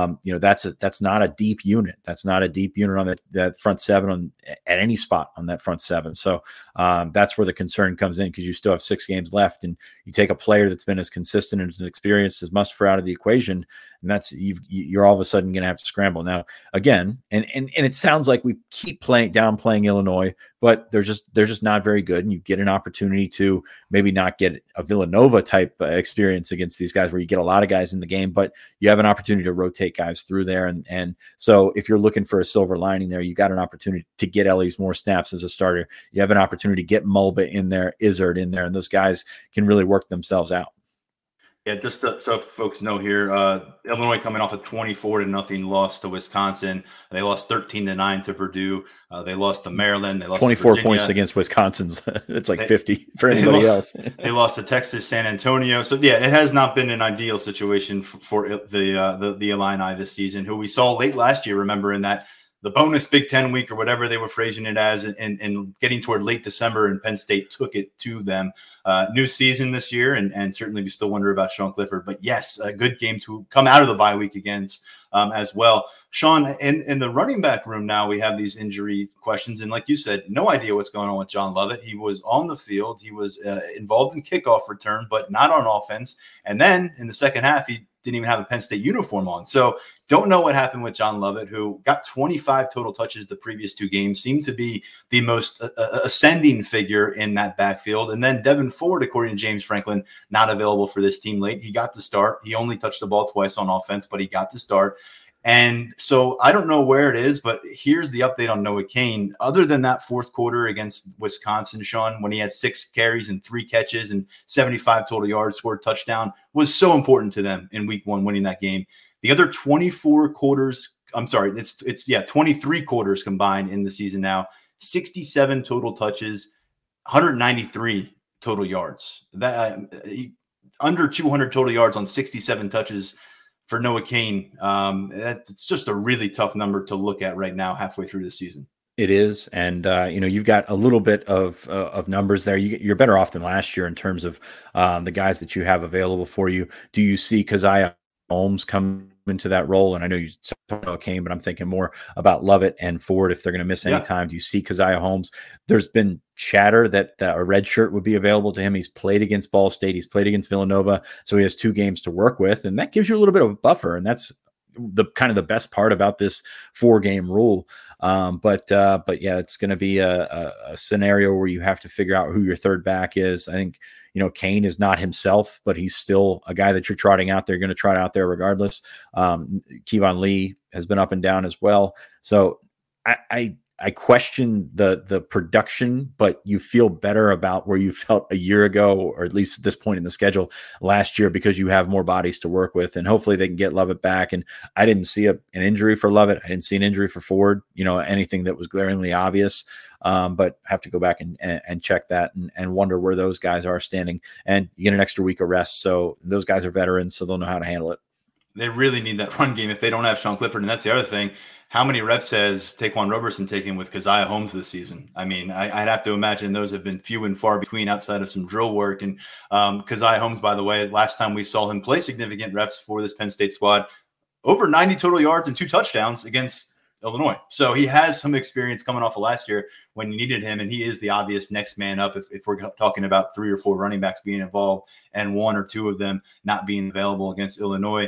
Speaker 3: that's not a deep unit. That's not a deep unit on that front seven at any spot on that front seven. So that's where the concern comes in, because you still have 6 games left, and you take a player that's been as consistent and as experienced as Mustipher out of the equation, and you're all of a sudden going to have to scramble now again. And it sounds like we keep downplaying Illinois, but they're just not very good, and you get an opportunity to maybe not get a Villanova type experience against these guys where you get a lot of guys in the game, but you have an opportunity to rotate guys through there. And so if you're looking for a silver lining there, you got an opportunity to get Ellies more snaps as a starter. You have an opportunity to get Mulba in there, Izzard in there, and those guys can really work themselves out.
Speaker 2: Yeah, just so folks know here, Illinois coming off a 24-0 loss to Wisconsin. They lost 13-9 to Purdue. They lost to Maryland. They lost
Speaker 3: 24
Speaker 2: to
Speaker 3: points against Wisconsin's. It's like 50 for anybody else.
Speaker 2: They lost to Texas, San Antonio. So yeah, it has not been an ideal situation for the Illini this season, who we saw late last year. Remember, in that the bonus Big Ten week or whatever they were phrasing it as, and getting toward late December, and Penn State took it to them. New season this year, and certainly we still wonder about Sean Clifford. But yes, a good game to come out of the bye week against as well. Sean, in the running back room now, we have these injury questions. And like you said, no idea what's going on with John Lovett. He was on the field. He was involved in kickoff return, but not on offense. And then in the second half, he didn't even have a Penn State uniform on. So don't know what happened with John Lovett, who got 25 total touches the previous 2 games, seemed to be the most ascending figure in that backfield. And then Devin Ford, according to James Franklin, not available for this team late. He got the start. He only touched the ball twice on offense, but he got the start. And so I don't know where it is, but here's the update on Noah Cain. Other than that fourth quarter against Wisconsin, Sean, when he had 6 carries and 3 catches and 75 total yards, scored a touchdown, was so important to them in week 1, winning that game. The other 24 quarters, I'm sorry, it's 23 quarters combined in the season now, 67 total touches, 193 total yards. That under 200 total yards on 67 touches for Noah Cain. It's just a really tough number to look at right now, halfway through the season.
Speaker 3: It is. And, you've got a little bit of numbers there. You're better off than last year in terms of the guys that you have available for you. Do you see Keziah Holmes come into that role? And I know you talked about Cain, but I'm thinking more about Lovett and Ford if they're going to miss any time. Do you see Keziah Holmes? There's been chatter that a red shirt would be available to him. He's played against Ball State. He's played against Villanova. So he has 2 games to work with, and that gives you a little bit of a buffer. And that's the kind of the best part about this 4-game rule. But yeah, it's going to be a scenario where you have to figure out who your third back is. I think, Cain is not himself, but he's still a guy that you're trotting out there. You're going to trot out there regardless. Kevon Lee has been up and down as well. So I question the production, but you feel better about where you felt a year ago, or at least at this point in the schedule last year, because you have more bodies to work with, and hopefully they can get Lovett back. And I didn't see an injury for Lovett. I didn't see an injury for Ford, anything that was glaringly obvious. But have to go back and check that and wonder where those guys are standing. And you get an extra week of rest. So those guys are veterans, so they'll know how to handle it.
Speaker 2: They really need that run game if they don't have Sean Clifford. And that's the other thing. How many reps has Taquan Roberson taken with Keziah Holmes this season? I mean, I'd have to imagine those have been few and far between outside of some drill work. And Keziah Holmes, by the way, last time we saw him play significant reps for this Penn State squad, over 90 total yards and 2 touchdowns against Illinois. So he has some experience coming off of last year when you needed him, and he is the obvious next man up if we're talking about 3 or 4 running backs being involved and 1 or 2 of them not being available against Illinois.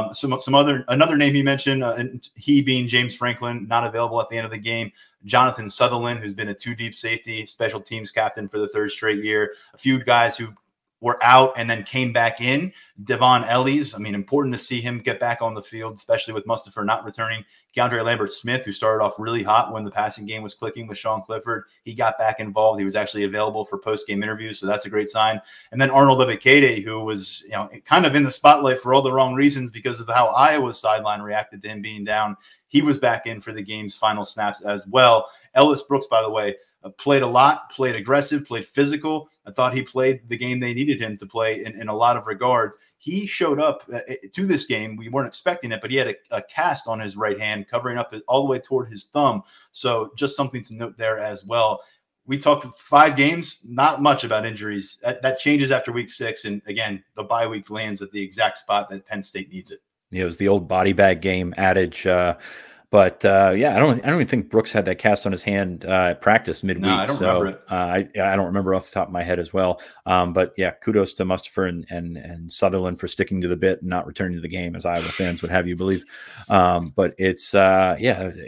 Speaker 2: Another name he mentioned, and he being James Franklin, not available at the end of the game. Jonathan Sutherland, who's been a 2-deep safety, special teams captain for the 3rd straight year. A few guys who were out and then came back in. Devon Ellies, important to see him get back on the field, especially with Mustipher not returning. Keandre Lambert-Smith, who started off really hot when the passing game was clicking with Sean Clifford, he got back involved. He was actually available for post-game interviews, so that's a great sign. And then Arnold Ebiketie, who was kind of in the spotlight for all the wrong reasons because of how Iowa's sideline reacted to him being down. He was back in for the game's final snaps as well. Ellis Brooks, by the way, played a lot, played aggressive, played physical. I thought he played the game they needed him to play in a lot of regards. He showed up to this game. We weren't expecting it, but he had a cast on his right hand covering up all the way toward his thumb. So just something to note there as well. We talked 5 games, not much about injuries. That changes after week 6. And again, the bye week lands at the exact spot that Penn State needs it.
Speaker 3: Yeah, it was the old body bag game adage. But I don't even think Brooks had that cast on his hand at practice midweek.
Speaker 2: No, I don't remember it.
Speaker 3: I don't remember off the top of my head as well. But yeah, kudos to Mustipher and Sutherland for sticking to the bit and not returning to the game, as Iowa fans would have you believe. But it's a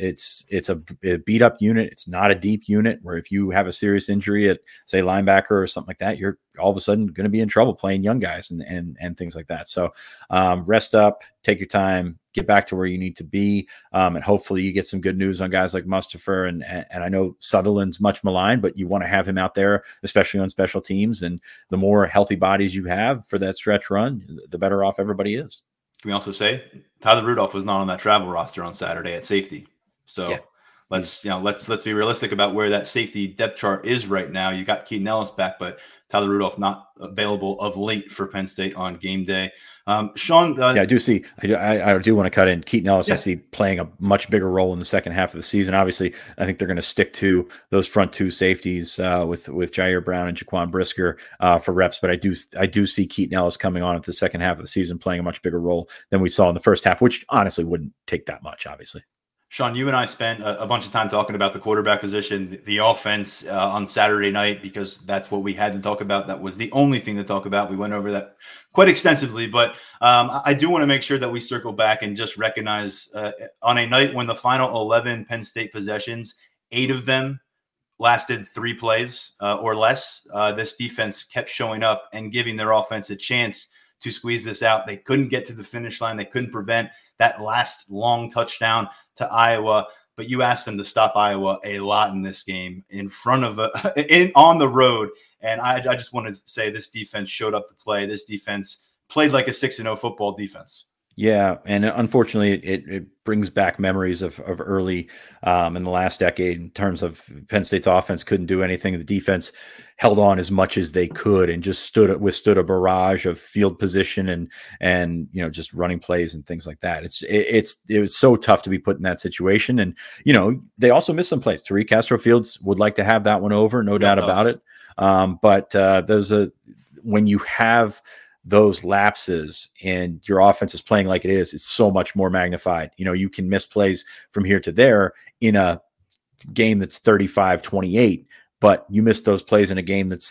Speaker 3: beat up unit. It's not a deep unit where if you have a serious injury at, say, linebacker or something like that, you're all of a sudden going to be in trouble playing young guys and things like that. So rest up, take your time, get back to where you need to be. And hopefully you get some good news on guys like Mustipher. And I know Sutherland's much maligned, but you want to have him out there, especially on special teams. And the more healthy bodies you have for that stretch run, the better off everybody is.
Speaker 2: Can we also say Tyler Rudolph was not on that travel roster on Saturday at safety? So yeah. Let's be realistic about where that safety depth chart is right now. You got Keaton Ellis back, but Tyler Rudolph not available of late for Penn State on game day. Sean,
Speaker 3: I do see. I do want to cut in Keaton Ellis. Yeah. I see playing a much bigger role in the second half of the season. Obviously, I think they're going to stick to those front 2 safeties with Jair Brown and Jaquan Brisker for reps. But I do see Keaton Ellis coming on at the second half of the season, playing a much bigger role than we saw in the first half, which honestly wouldn't take that much, obviously.
Speaker 2: Sean, you and I spent a bunch of time talking about the quarterback position, the offense on Saturday night, because that's what we had to talk about. That was the only thing to talk about. We went over that quite extensively, but I do want to make sure that we circle back and just recognize on a night when the final 11 Penn State possessions, 8 of them lasted 3 plays or less. This defense kept showing up and giving their offense a chance to squeeze this out. They couldn't get to the finish line. They couldn't prevent that last long touchdown to Iowa, but you asked them to stop Iowa a lot in this game in front of on the road. And I just wanted to say this defense showed up to play. This defense played like a 6-0 football defense.
Speaker 3: Yeah, and unfortunately, it brings back memories of early in the last decade in terms of Penn State's offense couldn't do anything. The defense held on as much as they could and just withstood a barrage of field position and just running plays and things like that. It was so tough to be put in that situation. And they also missed some plays. Tariq Castro-Fields would like to have that one over, no doubt about it. But when you have those lapses and your offense is playing like it is, it's so much more magnified. You can miss plays from here to there in a game that's 35-28, but you miss those plays in a game that's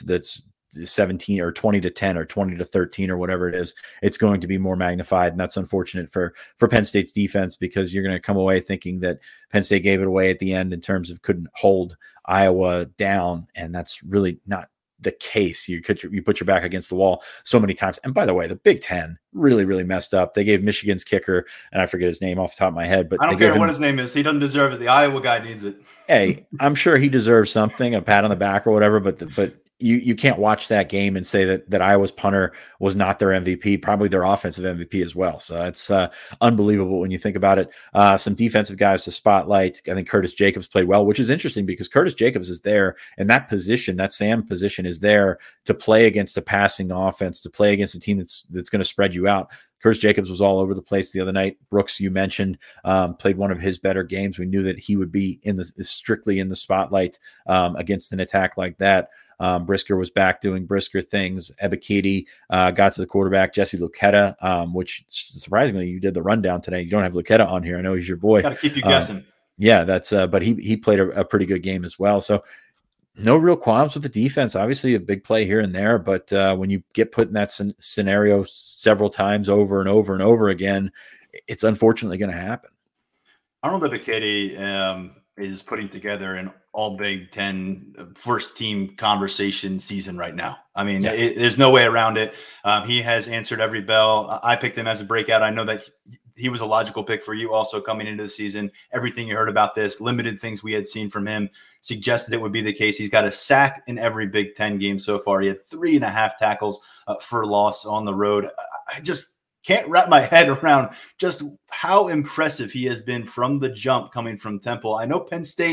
Speaker 3: 17 or 20-10 or 20-13 or whatever it is. It's going to be more magnified. And that's unfortunate for Penn State's defense, because you're going to come away thinking that Penn State gave it away at the end in terms of couldn't hold Iowa down. And that's really not the case. You put your back against the wall so many times. And by the way, the Big Ten really, really messed up. They gave Michigan's kicker, and I forget his name off the top of my head, but
Speaker 2: I don't care what his name is. He doesn't deserve it. The Iowa guy needs it.
Speaker 3: Hey, I'm sure he deserves something, a pat on the back or whatever, but you can't watch that game and say that Iowa's punter was not their MVP, probably their offensive MVP as well. So it's unbelievable when you think about it. Some defensive guys to spotlight. I think Curtis Jacobs played well, which is interesting because Curtis Jacobs is there, and that position, that Sam position, is there to play against a passing offense, to play against a team that's going to spread you out. Curtis Jacobs was all over the place the other night. Brooks, you mentioned, played one of his better games. We knew that he would be strictly in the spotlight against an attack like that. Brisker was back doing Brisker things. Ebiketie got to the quarterback. Jesse Luketa, which surprisingly you did the rundown today. You don't have Luketa on here. I know he's your boy.
Speaker 2: Got to keep you guessing.
Speaker 3: Yeah, that's. But he played a pretty good game as well. So no real qualms with the defense. Obviously a big play here and there, but when you get put in that scenario several times over and over and over again, it's unfortunately going to happen.
Speaker 2: Arnold Ebiketie is putting together an all Big Ten first team conversation season right now. I mean, there's no way around it. He has answered every bell. I picked him as a breakout. I know that he was a logical pick for you also coming into the season. Everything you heard about this, limited things we had seen from him suggested it would be the case. He's got a sack in every Big Ten game so far. He had 3.5 tackles for loss on the road. I just can't wrap my head around just how impressive he has been from the jump coming from Temple. I know Penn State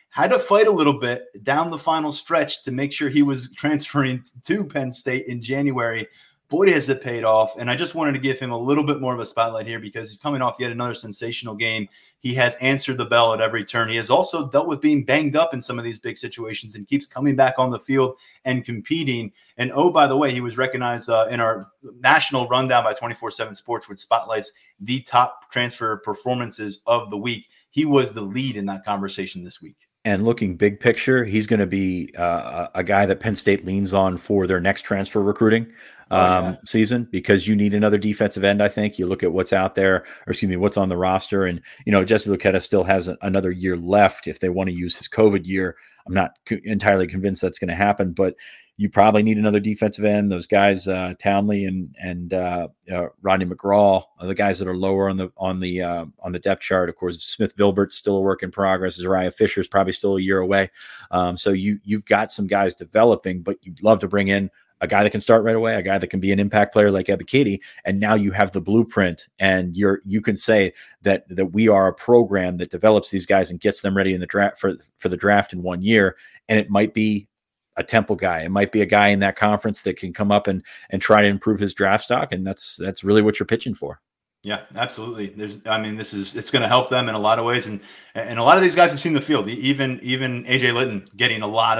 Speaker 2: had to fight a little bit down the final stretch to make sure he was transferring to Penn State in January. Boy, has it paid off. And I just wanted to give him a little bit more of a spotlight here because he's coming off yet another sensational game. He has answered the bell at every turn. He has also dealt with being banged up in some of these big situations and keeps coming back on the field and competing. And oh, by the way, he was recognized in our national rundown by 24/7 Sports, which spotlights the top transfer performances of the week. He was the lead in that conversation this week.
Speaker 3: And looking big picture, he's going to be a guy that Penn State leans on for their next transfer recruiting season, because you need another defensive end. I think you look at what's out there, or excuse me, what's on the roster. And, Jesse Luketa still has another year left if they want to use his COVID year. I'm not entirely convinced that's going to happen, but you probably need another defensive end. Those guys, Townley and Rodney McGraw, are the guys that are lower on the depth chart. Of course, Smith Vilbert's still a work in progress. Zariah Fisher's probably still a year away. So you've got some guys developing, but you'd love to bring in a guy that can start right away, a guy that can be an impact player like Ebiketie, and now you have the blueprint, and you can say that we are a program that develops these guys and gets them ready in the draft for the draft in 1 year. And it might be a Temple guy. It might be a guy in that conference that can come up and try to improve his draft stock. And that's really what you're pitching for.
Speaker 2: Yeah, absolutely. It's going to help them in a lot of ways. And a lot of these guys have seen the field, even AJ Litton getting a lot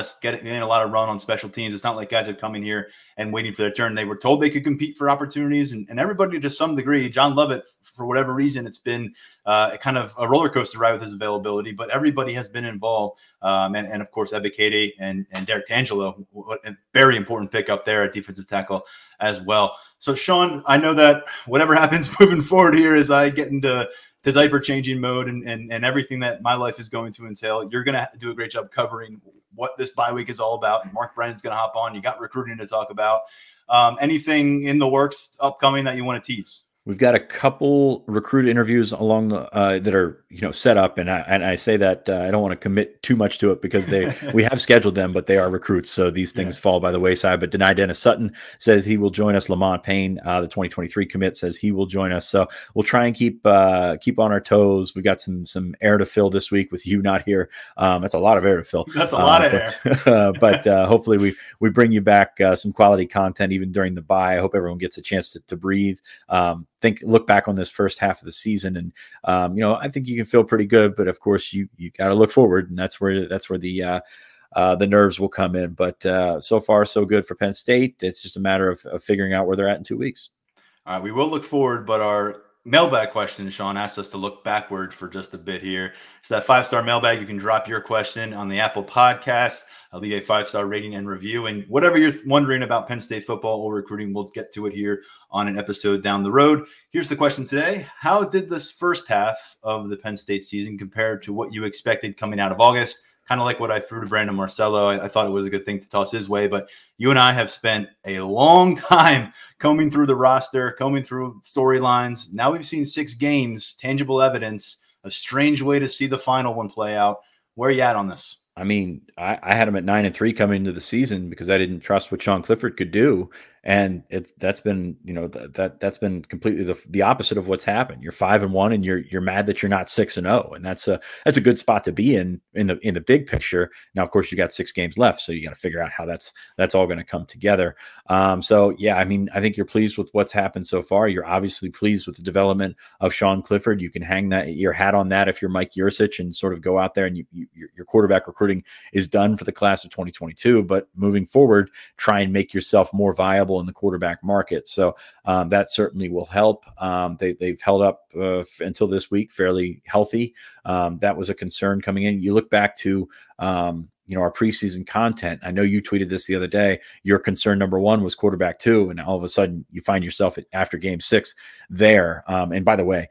Speaker 2: of run on special teams. It's not like guys are coming here and waiting for their turn. They were told they could compete for opportunities, and everybody to some degree. John Lovett, for whatever reason, it's been kind of a roller coaster ride with his availability, but everybody has been involved. And of course, Ebiketie and Derek D'Angelo, a very important pick up there at defensive tackle as well. So, Sean, I know that whatever happens moving forward here as I get into diaper changing mode and everything that my life is going to entail, you're going to do a great job covering what this bye week is all about. Mark Brennan's going to hop on. You got recruiting to talk about. Anything in the works upcoming that you want to tease?
Speaker 3: We've got a couple recruit interviews along the that are set up, and I say that I don't want to commit too much to it because we have scheduled them, but they are recruits, so these things fall by the wayside. But Denai Dennis Sutton says he will join us. Lamont Payne, the 2023 commit, says he will join us. So we'll try and keep on our toes. We've got some air to fill this week with you not here. That's a lot of air to fill.
Speaker 2: That's a lot of
Speaker 3: air. But hopefully we bring you back some quality content even during the bye. I hope everyone gets a chance to breathe. Look back on this first half of the season, and I think you can feel pretty good. But of course, you got to look forward, and that's where the nerves will come in. But so far, so good for Penn State. It's just a matter of figuring out where they're at in 2 weeks.
Speaker 2: All right, we will look forward, but our mailbag question, Sean asked us to look backward for just a bit here. So that 5-star mailbag, you can drop your question on the Apple Podcast. I'll leave a 5-star rating and review. And whatever you're wondering about Penn State football or recruiting, we'll get to it here on an episode down the road. Here's the question today. How did this first half of the Penn State season compare to what you expected coming out of August? Kind of like what I threw to Brandon Marcello. I thought it was a good thing to toss his way, but you and I have spent a long time combing through the roster, combing through storylines. Now we've seen 6 games, tangible evidence, a strange way to see the final one play out. Where are you at on this?
Speaker 3: I mean, I had him at 9-3 coming into the season because I didn't trust what Sean Clifford could do. And that's been, that's been completely the opposite of what's happened. You're 5-1 and you're mad that you're not 6-0. And that's a good spot to be in the big picture. Now, of course, you got 6 games left, so you got to figure out how that's all going to come together. So yeah, I mean, I think you're pleased with what's happened so far. You're obviously pleased with the development of Sean Clifford. You can hang your hat on that if you're Mike Yurcich and sort of go out there and your quarterback recruiting is done for the class of 2022. But moving forward, try and make yourself more viable in the quarterback market. So that certainly will help. They've held up until this week fairly healthy. That was a concern coming in. You look back to our preseason content. I know you tweeted this the other day. Your concern number 1 was quarterback 2, and all of a sudden you find yourself after game 6 there. And by the way,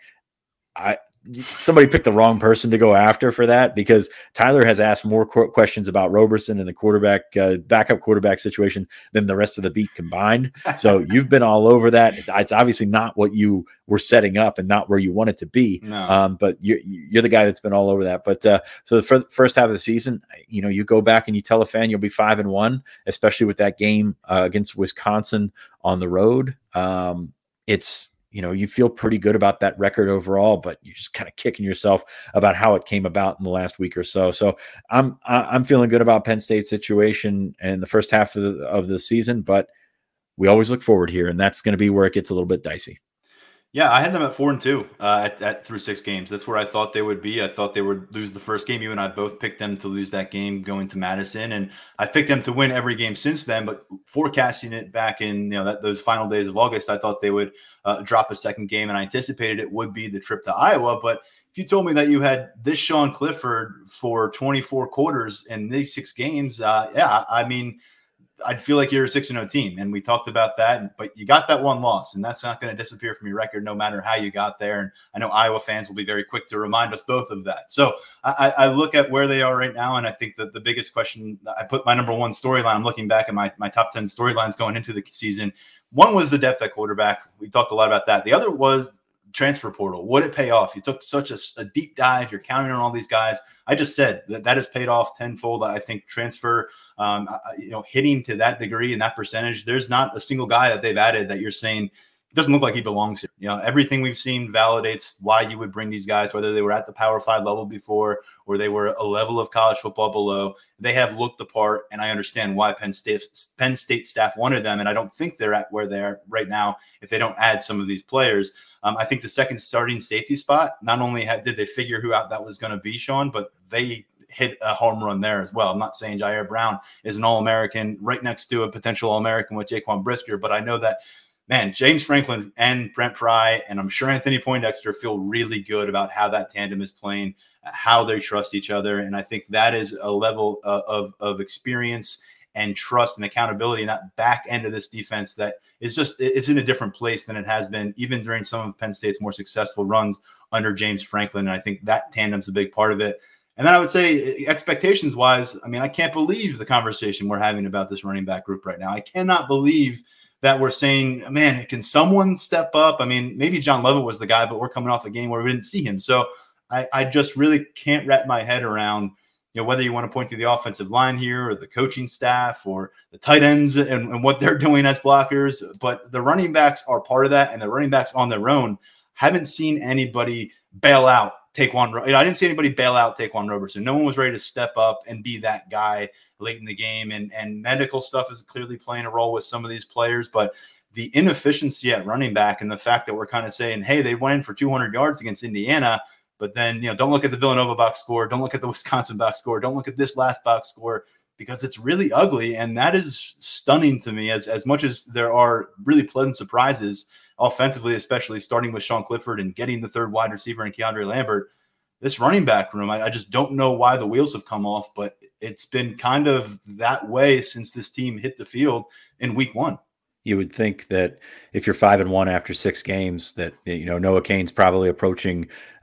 Speaker 3: somebody picked the wrong person to go after for that, because Tyler has asked more questions about Roberson and the quarterback, backup quarterback situation than the rest of the beat combined. So you've been all over that. It's obviously not what you were setting up and not where you want it to be.
Speaker 2: No.
Speaker 3: But you're the guy that's been all over that. But so the first half of the season, you go back and you tell a fan you'll be 5-1, especially with that game against Wisconsin on the road. you feel pretty good about that record overall, but you're just kind of kicking yourself about how it came about in the last week or so. So I'm feeling good about Penn State's situation in the first half of the season, but we always look forward here, and that's going to be where it gets a little bit dicey.
Speaker 2: Yeah, I had them at 4-2 through 6 games. That's where I thought they would be. I thought they would lose the first game. You and I both picked them to lose that game going to Madison, and I picked them to win every game since then. But forecasting it back in those final days of August, I thought they would drop a second game, and I anticipated it would be the trip to Iowa. But if you told me that you had this Sean Clifford for 24 quarters in these 6 games, I mean, I'd feel like you're a 6-0 team. And we talked about that, but you got that one loss, and that's not going to disappear from your record no matter how you got there. And I know Iowa fans will be very quick to remind us both of that. So I look at where they are right now, and I think that the biggest question, I put my number one storyline, I'm looking back at my top 10 storylines going into the season. One was the depth at quarterback. We talked a lot about that. The other was transfer portal. Would it pay off? You took such a deep dive. You're counting on all these guys. I just said that has paid off tenfold. I think transfer, hitting to that degree and that percentage, there's not a single guy that they've added that you're saying it doesn't look like he belongs here. Everything we've seen validates why you would bring these guys, whether they were at the Power 5 level before or they were a level of college football below. They have looked the part, and I understand why Penn State staff wanted them, and I don't think they're at where they are right now if they don't add some of these players. I think the second starting safety spot, not only did they figure who out that was going to be, Sean, but they hit a home run there as well. I'm not saying Jair Brown is an All-American right next to a potential All-American with Jaquan Brisker, but I know that, man, James Franklin and Brent Pry, and I'm sure Anthony Poindexter feel really good about how that tandem is playing, how they trust each other. And I think that is a level of experience and trust and accountability in that back end of this defense that is it's in a different place than it has been even during some of Penn State's more successful runs under James Franklin. And I think that tandem's a big part of it. And then I would say expectations wise, I mean, I can't believe the conversation we're having about this running back group right now. I cannot believe that we're saying, man, can someone step up? I mean, maybe John Lovett was the guy, but we're coming off a game where we didn't see him. So I just really can't wrap my head around, whether you want to point to the offensive line here or the coaching staff or the tight ends and what they're doing as blockers. But the running backs are part of that, and the running backs on their own haven't seen anybody bail out Taquan. I didn't see anybody bail out Taquan Roberson. No one was ready to step up and be that guy late in the game. And medical stuff is clearly playing a role with some of these players. But the inefficiency at running back and the fact that we're kind of saying, hey, they went in for 200 yards against Indiana, but then, don't look at the Villanova box score. Don't look at the Wisconsin box score. Don't look at this last box score because it's really ugly. And that is stunning to me as much as there are really pleasant surprises offensively, especially starting with Sean Clifford and getting the third wide receiver in Keandre Lambert. This running back room, I just don't know why the wheels have come off, but it's been kind of that way since this team hit the field in week 1.
Speaker 3: You would think that if you're 5-1 after 6 games, that Noah Cain's probably approaching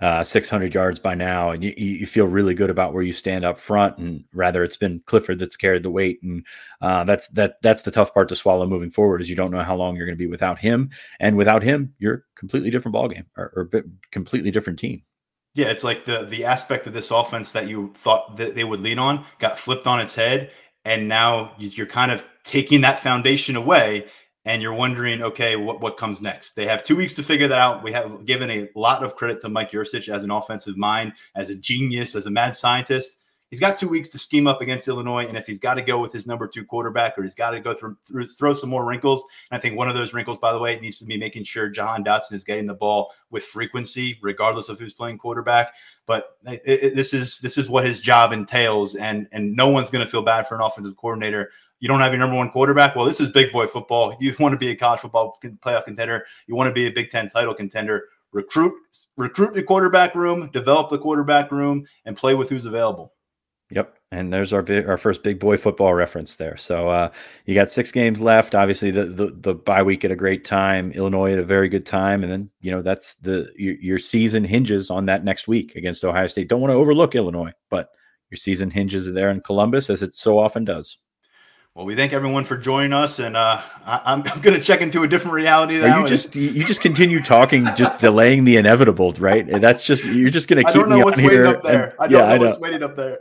Speaker 3: 600 yards by now, and you feel really good about where you stand up front. And rather, it's been Clifford that's carried the weight, and that's the tough part to swallow moving forward. Is you don't know how long you're going to be without him, and without him, you're a completely different ballgame or completely different team.
Speaker 2: Yeah, it's like the aspect of this offense that you thought that they would lean on got flipped on its head, and now you're kind of taking that foundation away. And you're wondering, okay, what comes next? They have 2 weeks to figure that out. We have given a lot of credit to Mike Yurcich as an offensive mind, as a genius, as a mad scientist. He's got 2 weeks to scheme up against Illinois. And if he's got to go with his number 2 quarterback or he's got to go throw some more wrinkles, and I think one of those wrinkles, by the way, needs to be making sure Jahan Dotson is getting the ball with frequency, regardless of who's playing quarterback. But this is what his job entails. And no one's going to feel bad for an offensive coordinator. You don't have your number 1 quarterback. Well, this is big boy football. You want to be a college football playoff contender. You want to be a Big Ten title contender. Recruit the quarterback room, develop the quarterback room, and play with who's available.
Speaker 3: Yep. And there's our first big boy football reference there. So you got 6 games left. Obviously, the bye week at a great time. Illinois at a very good time. And then, that's your season hinges on that next week against Ohio State. Don't want to overlook Illinois, but your season hinges there in Columbus, as it so often does.
Speaker 2: Well, we thank everyone for joining us, and I'm going to check into a different reality now.
Speaker 3: You just continue talking, just delaying the inevitable, right? That's you're just going to keep me on here.
Speaker 2: I don't know what's waiting up there.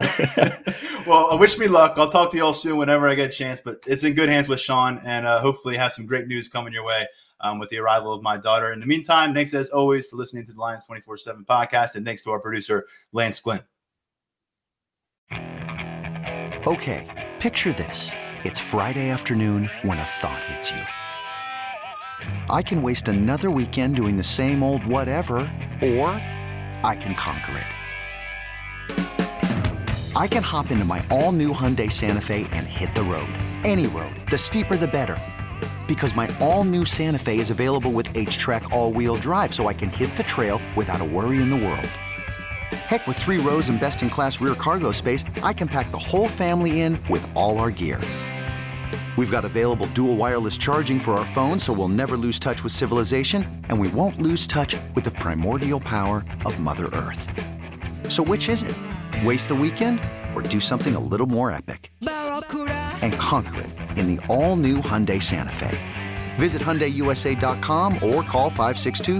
Speaker 2: Well, wish me luck. I'll talk to you all soon whenever I get a chance, but it's in good hands with Sean, and hopefully have some great news coming your way with the arrival of my daughter. In the meantime, thanks as always for listening to the Lions 24/7 podcast, and thanks to our producer, Lance Glynn.
Speaker 5: Okay, picture this. It's Friday afternoon when a thought hits you. I can waste another weekend doing the same old whatever, or I can conquer it. I can hop into my all-new Hyundai Santa Fe and hit the road. Any road. The steeper, the better. Because my all-new Santa Fe is available with H-Track all-wheel drive, so I can hit the trail without a worry in the world. Heck, with 3 rows and best-in-class rear cargo space, I can pack the whole family in with all our gear. We've got available dual wireless charging for our phones, so we'll never lose touch with civilization, and we won't lose touch with the primordial power of Mother Earth. So which is it? Waste the weekend or do something a little more epic? And conquer it in the all-new Hyundai Santa Fe. Visit HyundaiUSA.com or call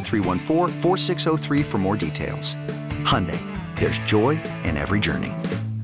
Speaker 5: 562-314-4603 for more details. Hyundai, there's joy in every journey.